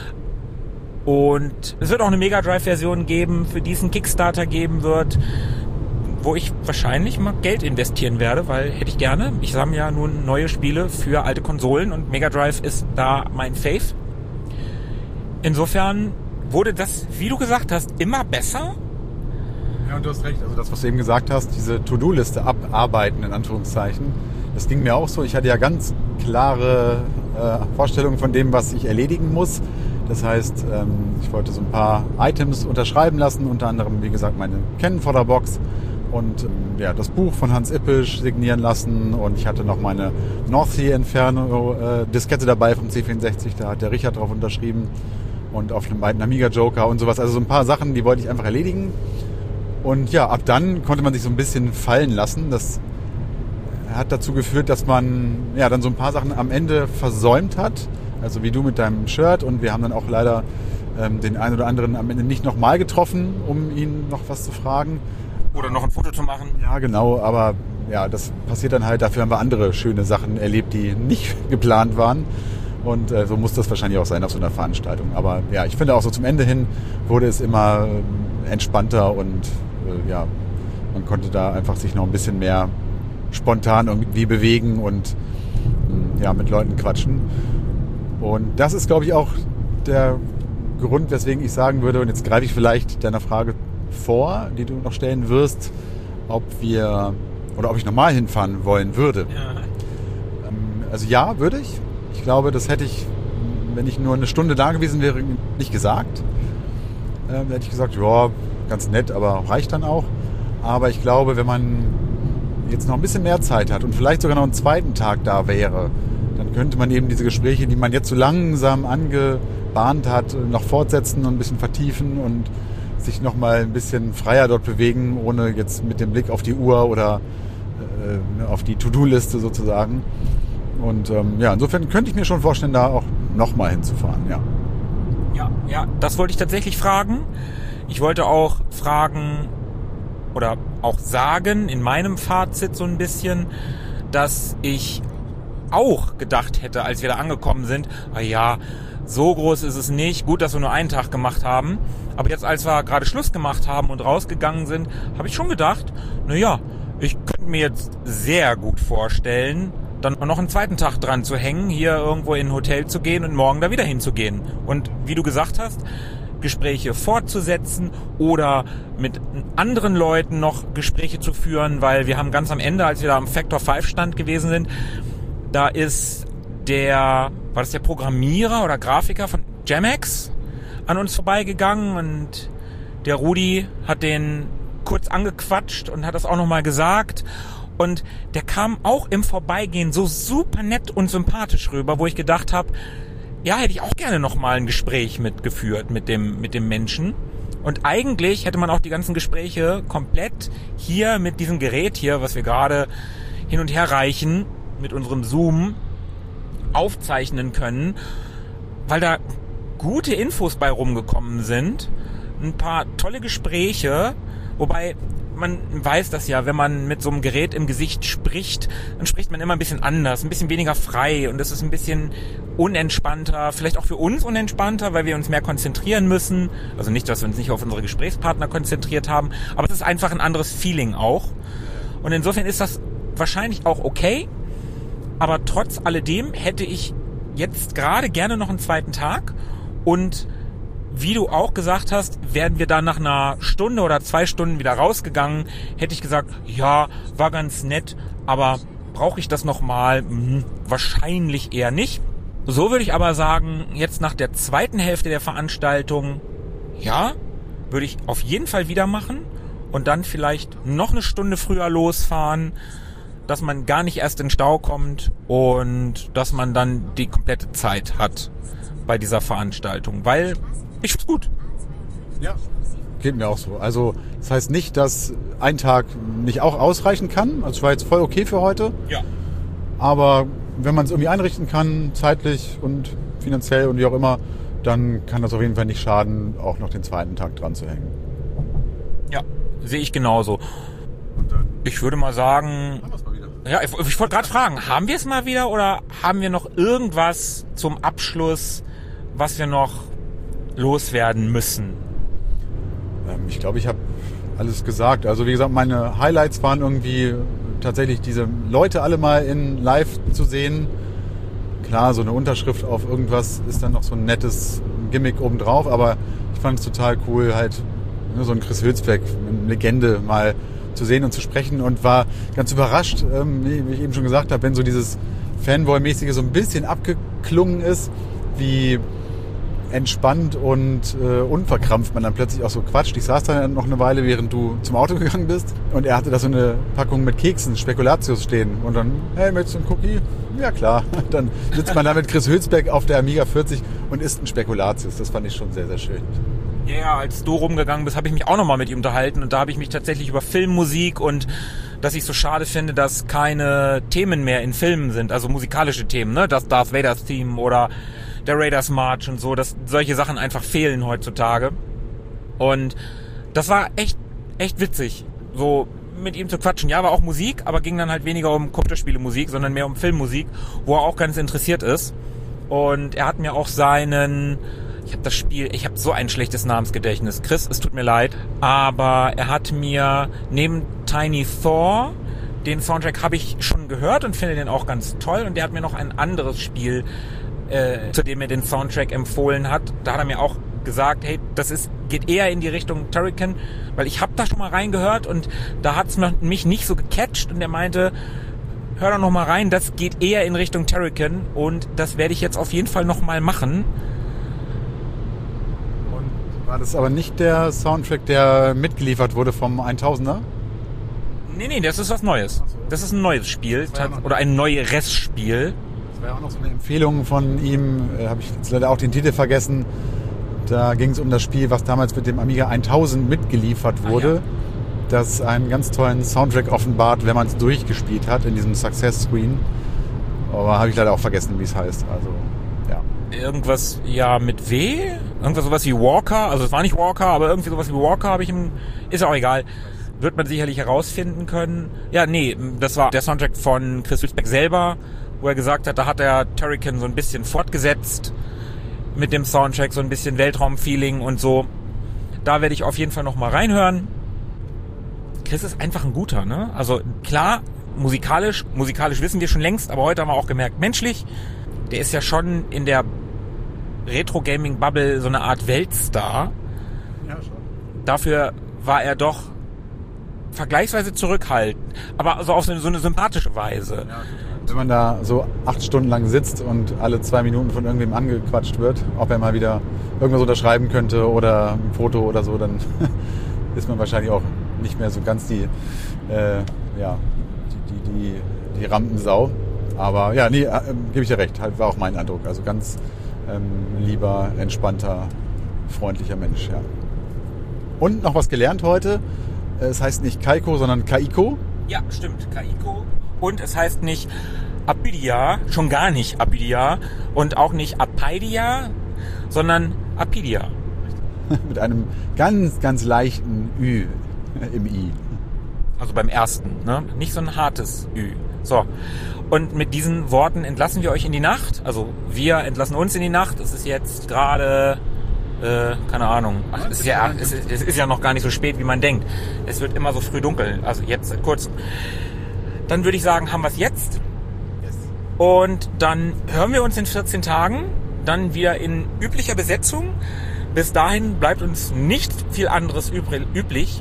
Speaker 2: Und es wird auch eine Mega Drive-Version geben, für die es einen Kickstarter geben wird, wo ich wahrscheinlich mal Geld investieren werde, weil hätte ich gerne. Ich sammle ja nun neue Spiele für alte Konsolen und Mega Drive ist da mein Fave. Insofern wurde das, wie du gesagt hast, immer besser.
Speaker 3: Ja, und du hast recht. Also das, was du eben gesagt hast, diese To-Do-Liste abarbeiten, in Anführungszeichen, das ging mir auch so. Ich hatte ja ganz klare Vorstellungen von dem, was ich erledigen muss. Das heißt, ich wollte so ein paar Items unterschreiben lassen, unter anderem, wie gesagt, meine Cannon-Fodder-Box und das Buch von Hans Ippisch signieren lassen. Und ich hatte noch meine North Sea Inferno-Diskette dabei vom C64, da hat der Richard drauf unterschrieben. Und auf einem alten Amiga Joker und sowas. Also so ein paar Sachen, die wollte ich einfach erledigen. Und ja, ab dann konnte man sich so ein bisschen fallen lassen. Das hat dazu geführt, dass man ja dann so ein paar Sachen am Ende versäumt hat. Also wie du mit deinem Shirt. Und wir haben dann auch leider den einen oder anderen am Ende nicht nochmal getroffen, um ihn noch was zu fragen.
Speaker 2: Oder noch ein Foto zu machen.
Speaker 3: Ja, genau. Aber ja, das passiert dann halt. Dafür haben wir andere schöne Sachen erlebt, die nicht geplant waren. Und so muss das wahrscheinlich auch sein auf so einer Veranstaltung. Aber ja, ich finde auch so zum Ende hin wurde es immer entspannter und man konnte da einfach sich noch ein bisschen mehr spontan irgendwie bewegen und mit Leuten quatschen. Und das ist, glaube ich, auch der Grund, weswegen ich sagen würde, und jetzt greife ich vielleicht deiner Frage vor, die du noch stellen wirst, ob ich nochmal hinfahren wollen würde. Also ja, würde ich. Ich glaube, das hätte ich, wenn ich nur eine Stunde da gewesen wäre, nicht gesagt. Da hätte ich gesagt, ja, ganz nett, aber reicht dann auch. Aber ich glaube, wenn man jetzt noch ein bisschen mehr Zeit hat und vielleicht sogar noch einen zweiten Tag da wäre, dann könnte man eben diese Gespräche, die man jetzt so langsam angebahnt hat, noch fortsetzen und ein bisschen vertiefen und sich noch mal ein bisschen freier dort bewegen, ohne jetzt mit dem Blick auf die Uhr oder auf die To-Do-Liste sozusagen. Und insofern könnte ich mir schon vorstellen, da auch noch mal hinzufahren, ja.
Speaker 2: Ja, das wollte ich tatsächlich fragen. Ich wollte auch fragen oder auch sagen in meinem Fazit so ein bisschen, dass ich auch gedacht hätte, als wir da angekommen sind, so groß ist es nicht, gut, dass wir nur einen Tag gemacht haben, aber jetzt, als wir gerade Schluss gemacht haben und rausgegangen sind, habe ich schon gedacht, ich könnte mir jetzt sehr gut vorstellen, dann noch einen zweiten Tag dran zu hängen, hier irgendwo in ein Hotel zu gehen und morgen da wieder hinzugehen. Und wie du gesagt hast, Gespräche fortzusetzen oder mit anderen Leuten noch Gespräche zu führen, weil wir haben ganz am Ende, als wir da am Factor 5 Stand gewesen sind, da ist war das der Programmierer oder Grafiker von Jamex an uns vorbeigegangen und der Rudi hat den kurz angequatscht und hat das auch nochmal gesagt. Und der kam auch im Vorbeigehen so super nett und sympathisch rüber, wo ich gedacht habe, hätte ich auch gerne nochmal ein Gespräch mitgeführt mit dem Menschen. Und eigentlich hätte man auch die ganzen Gespräche komplett hier mit diesem Gerät hier, was wir gerade hin und her reichen, mit unserem Zoom aufzeichnen können, weil da gute Infos bei rumgekommen sind, ein paar tolle Gespräche, wobei man weiß das ja, wenn man mit so einem Gerät im Gesicht spricht, dann spricht man immer ein bisschen anders, ein bisschen weniger frei und es ist ein bisschen unentspannter, vielleicht auch für uns unentspannter, weil wir uns mehr konzentrieren müssen. Also nicht, dass wir uns nicht auf unsere Gesprächspartner konzentriert haben, aber es ist einfach ein anderes Feeling auch. Und insofern ist das wahrscheinlich auch okay, aber trotz alledem hätte ich jetzt gerade gerne noch einen zweiten Tag und wie du auch gesagt hast, wären wir dann nach einer Stunde oder 2 Stunden wieder rausgegangen, hätte ich gesagt, ja, war ganz nett, aber brauche ich das nochmal? Wahrscheinlich eher nicht. So würde ich aber sagen, jetzt nach der zweiten Hälfte der Veranstaltung, ja, würde ich auf jeden Fall wieder machen und dann vielleicht noch eine Stunde früher losfahren, dass man gar nicht erst in den Stau kommt und dass man dann die komplette Zeit hat bei dieser Veranstaltung, weil ich find's gut.
Speaker 3: Ja, geht mir auch so. Also das heißt nicht, dass ein Tag nicht auch ausreichen kann. Also es war jetzt voll okay für heute.
Speaker 2: Ja.
Speaker 3: Aber wenn man es irgendwie einrichten kann, zeitlich und finanziell und wie auch immer, dann kann das auf jeden Fall nicht schaden, auch noch den zweiten Tag dran zu hängen.
Speaker 2: Ja, sehe ich genauso. Ich würde mal sagen,
Speaker 3: haben wir es mal wieder.
Speaker 2: Ja, ich wollte gerade fragen, haben wir es mal wieder oder haben wir noch irgendwas zum Abschluss, was wir noch loswerden müssen?
Speaker 3: Ich glaube, ich habe alles gesagt. Also wie gesagt, meine Highlights waren irgendwie tatsächlich diese Leute alle mal in live zu sehen. Klar, so eine Unterschrift auf irgendwas ist dann noch so ein nettes Gimmick obendrauf, aber ich fand es total cool, halt so ein Chris Hülsbeck, eine Legende, mal zu sehen und zu sprechen und war ganz überrascht, wie ich eben schon gesagt habe, wenn so dieses Fanboy-mäßige so ein bisschen abgeklungen ist, wie entspannt und unverkrampft man dann plötzlich auch so quatscht. Ich saß da noch eine Weile, während du zum Auto gegangen bist und er hatte da so eine Packung mit Keksen, Spekulatius stehen und dann, hey, möchtest du einen Cookie? Ja klar. Dann sitzt man da mit Chris Hülsbeck auf der Amiga 40 und isst einen Spekulatius. Das fand ich schon sehr, sehr schön.
Speaker 2: Ja, als du rumgegangen bist, habe ich mich auch nochmal mit ihm unterhalten und da habe ich mich tatsächlich über Filmmusik und dass ich so schade finde, dass keine Themen mehr in Filmen sind, also musikalische Themen, ne? Das Darth Vader's Theme oder der Raiders March und so, dass solche Sachen einfach fehlen heutzutage. Und das war echt witzig, so mit ihm zu quatschen. Ja, war auch Musik, aber ging dann halt weniger um Computerspiele-Musik, sondern mehr um Filmmusik, wo er auch ganz interessiert ist. Und er hat mir auch ich habe so ein schlechtes Namensgedächtnis. Chris, es tut mir leid, aber er hat mir neben Tiny Thor, den Soundtrack habe ich schon gehört und finde den auch ganz toll. Und der hat mir noch ein anderes Spiel, zu dem er den Soundtrack empfohlen hat. Da hat er mir auch gesagt, hey, geht eher in die Richtung Turrican, weil ich habe da schon mal reingehört und da hat's mich nicht so gecatcht und er meinte, hör doch noch mal rein. Das geht eher in Richtung Turrican und das werde ich jetzt auf jeden Fall noch mal machen.
Speaker 3: Und war das aber nicht der Soundtrack, der mitgeliefert wurde vom 1000er?
Speaker 2: Nee, das ist was Neues. Das ist ein neues Spiel oder ein neueres Spiel.
Speaker 3: Das war ja auch noch so eine Empfehlung von ihm. Habe ich jetzt leider auch den Titel vergessen. Da ging es um das Spiel, was damals mit dem Amiga 1000 mitgeliefert wurde. Ja. Das einen ganz tollen Soundtrack offenbart, wenn man es durchgespielt hat in diesem Success Screen. Aber habe ich leider auch vergessen, wie es heißt. Also, ja.
Speaker 2: Irgendwas, ja, mit W? Irgendwas sowas wie Walker. Also es war nicht Walker, aber irgendwie sowas wie Walker habe ich ist auch egal. Wird man sicherlich herausfinden können. Ja, nee, das war der Soundtrack von Chris Wilsbeck selber, wo er gesagt hat, da hat er Turrican so ein bisschen fortgesetzt mit dem Soundtrack, so ein bisschen Weltraumfeeling und so. Da werde ich auf jeden Fall noch mal reinhören. Chris ist einfach ein guter, ne? Also klar, musikalisch wissen wir schon längst, aber heute haben wir auch gemerkt, menschlich, der ist ja schon in der Retro-Gaming-Bubble so eine Art Weltstar. Ja, schon. Dafür war er doch vergleichsweise zurückhaltend, aber also auf so eine sympathische Weise. Ja,
Speaker 3: wenn man da so 8 Stunden lang sitzt und alle 2 Minuten von irgendwem angequatscht wird, ob er mal wieder irgendwas unterschreiben könnte oder ein Foto oder so, dann ist man wahrscheinlich auch nicht mehr so ganz die Rampensau. Aber ja, nee, gebe ich dir recht, halt, war auch mein Eindruck. Also ganz lieber, entspannter, freundlicher Mensch, ja. Und noch was gelernt heute. Es heißt nicht Kaiko, sondern Kaiko.
Speaker 2: Ja, stimmt, Kaiko. Und es heißt nicht Apidia, schon gar nicht Apidia und auch nicht Apaidia, sondern Apidia.
Speaker 3: Mit einem ganz, ganz leichten Ü im I.
Speaker 2: Also beim ersten, ne? Nicht so ein hartes Ü. So. Und mit diesen Worten entlassen wir euch in die Nacht. Also wir entlassen uns in die Nacht. Es ist jetzt gerade, keine Ahnung. Ach, es ist ja noch gar nicht so spät, wie man denkt. Es wird immer so früh dunkel. Also jetzt seit kurzem. Dann würde ich sagen, haben wir es jetzt. Yes. Und dann hören wir uns in 14 Tagen. Dann wieder in üblicher Besetzung. Bis dahin bleibt uns nicht viel anderes übrig.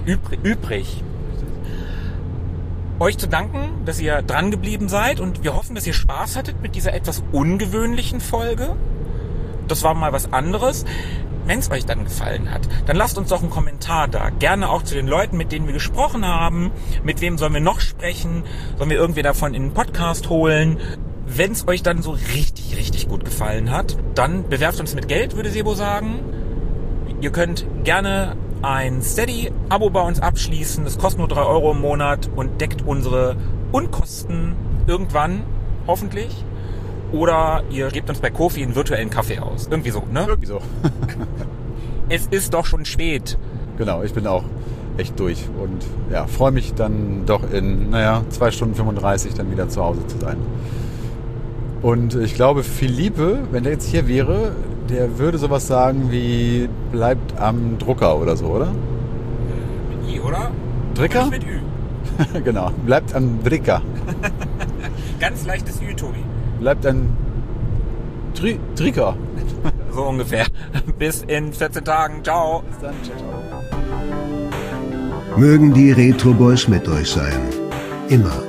Speaker 2: Euch zu danken, dass ihr dran geblieben seid und wir hoffen, dass ihr Spaß hattet mit dieser etwas ungewöhnlichen Folge. Das war mal was anderes. Wenn es euch dann gefallen hat, dann lasst uns doch einen Kommentar da. Gerne auch zu den Leuten, mit denen wir gesprochen haben. Mit wem sollen wir noch sprechen? Sollen wir irgendwie davon in den Podcast holen? Wenn es euch dann so richtig, richtig gut gefallen hat, dann bewerft uns mit Geld, würde Sebo sagen. Ihr könnt gerne ein Steady-Abo bei uns abschließen. Das kostet nur 3 Euro im Monat und deckt unsere Unkosten irgendwann, hoffentlich. Oder ihr gebt uns bei Ko-fi einen virtuellen Kaffee aus. Irgendwie so, ne?
Speaker 3: Irgendwie so.
Speaker 2: Es ist doch schon spät.
Speaker 3: Genau, ich bin auch echt durch. Und ja, freue mich dann doch in, 2 Stunden 35 dann wieder zu Hause zu sein. Und ich glaube, Philippe, wenn der jetzt hier wäre, der würde sowas sagen wie bleibt am Drucker oder so, oder?
Speaker 2: Mit I, oder?
Speaker 3: Dricker?
Speaker 2: Mit Ü.
Speaker 3: Genau, bleibt am Dricker.
Speaker 2: Ganz leichtes Ü, Tobi.
Speaker 3: Bleibt ein Dricker.
Speaker 2: So ungefähr. Bis in 14 Tagen. Ciao.
Speaker 3: Bis dann. Ciao.
Speaker 1: Mögen die Retro Boys mit euch sein. Immer.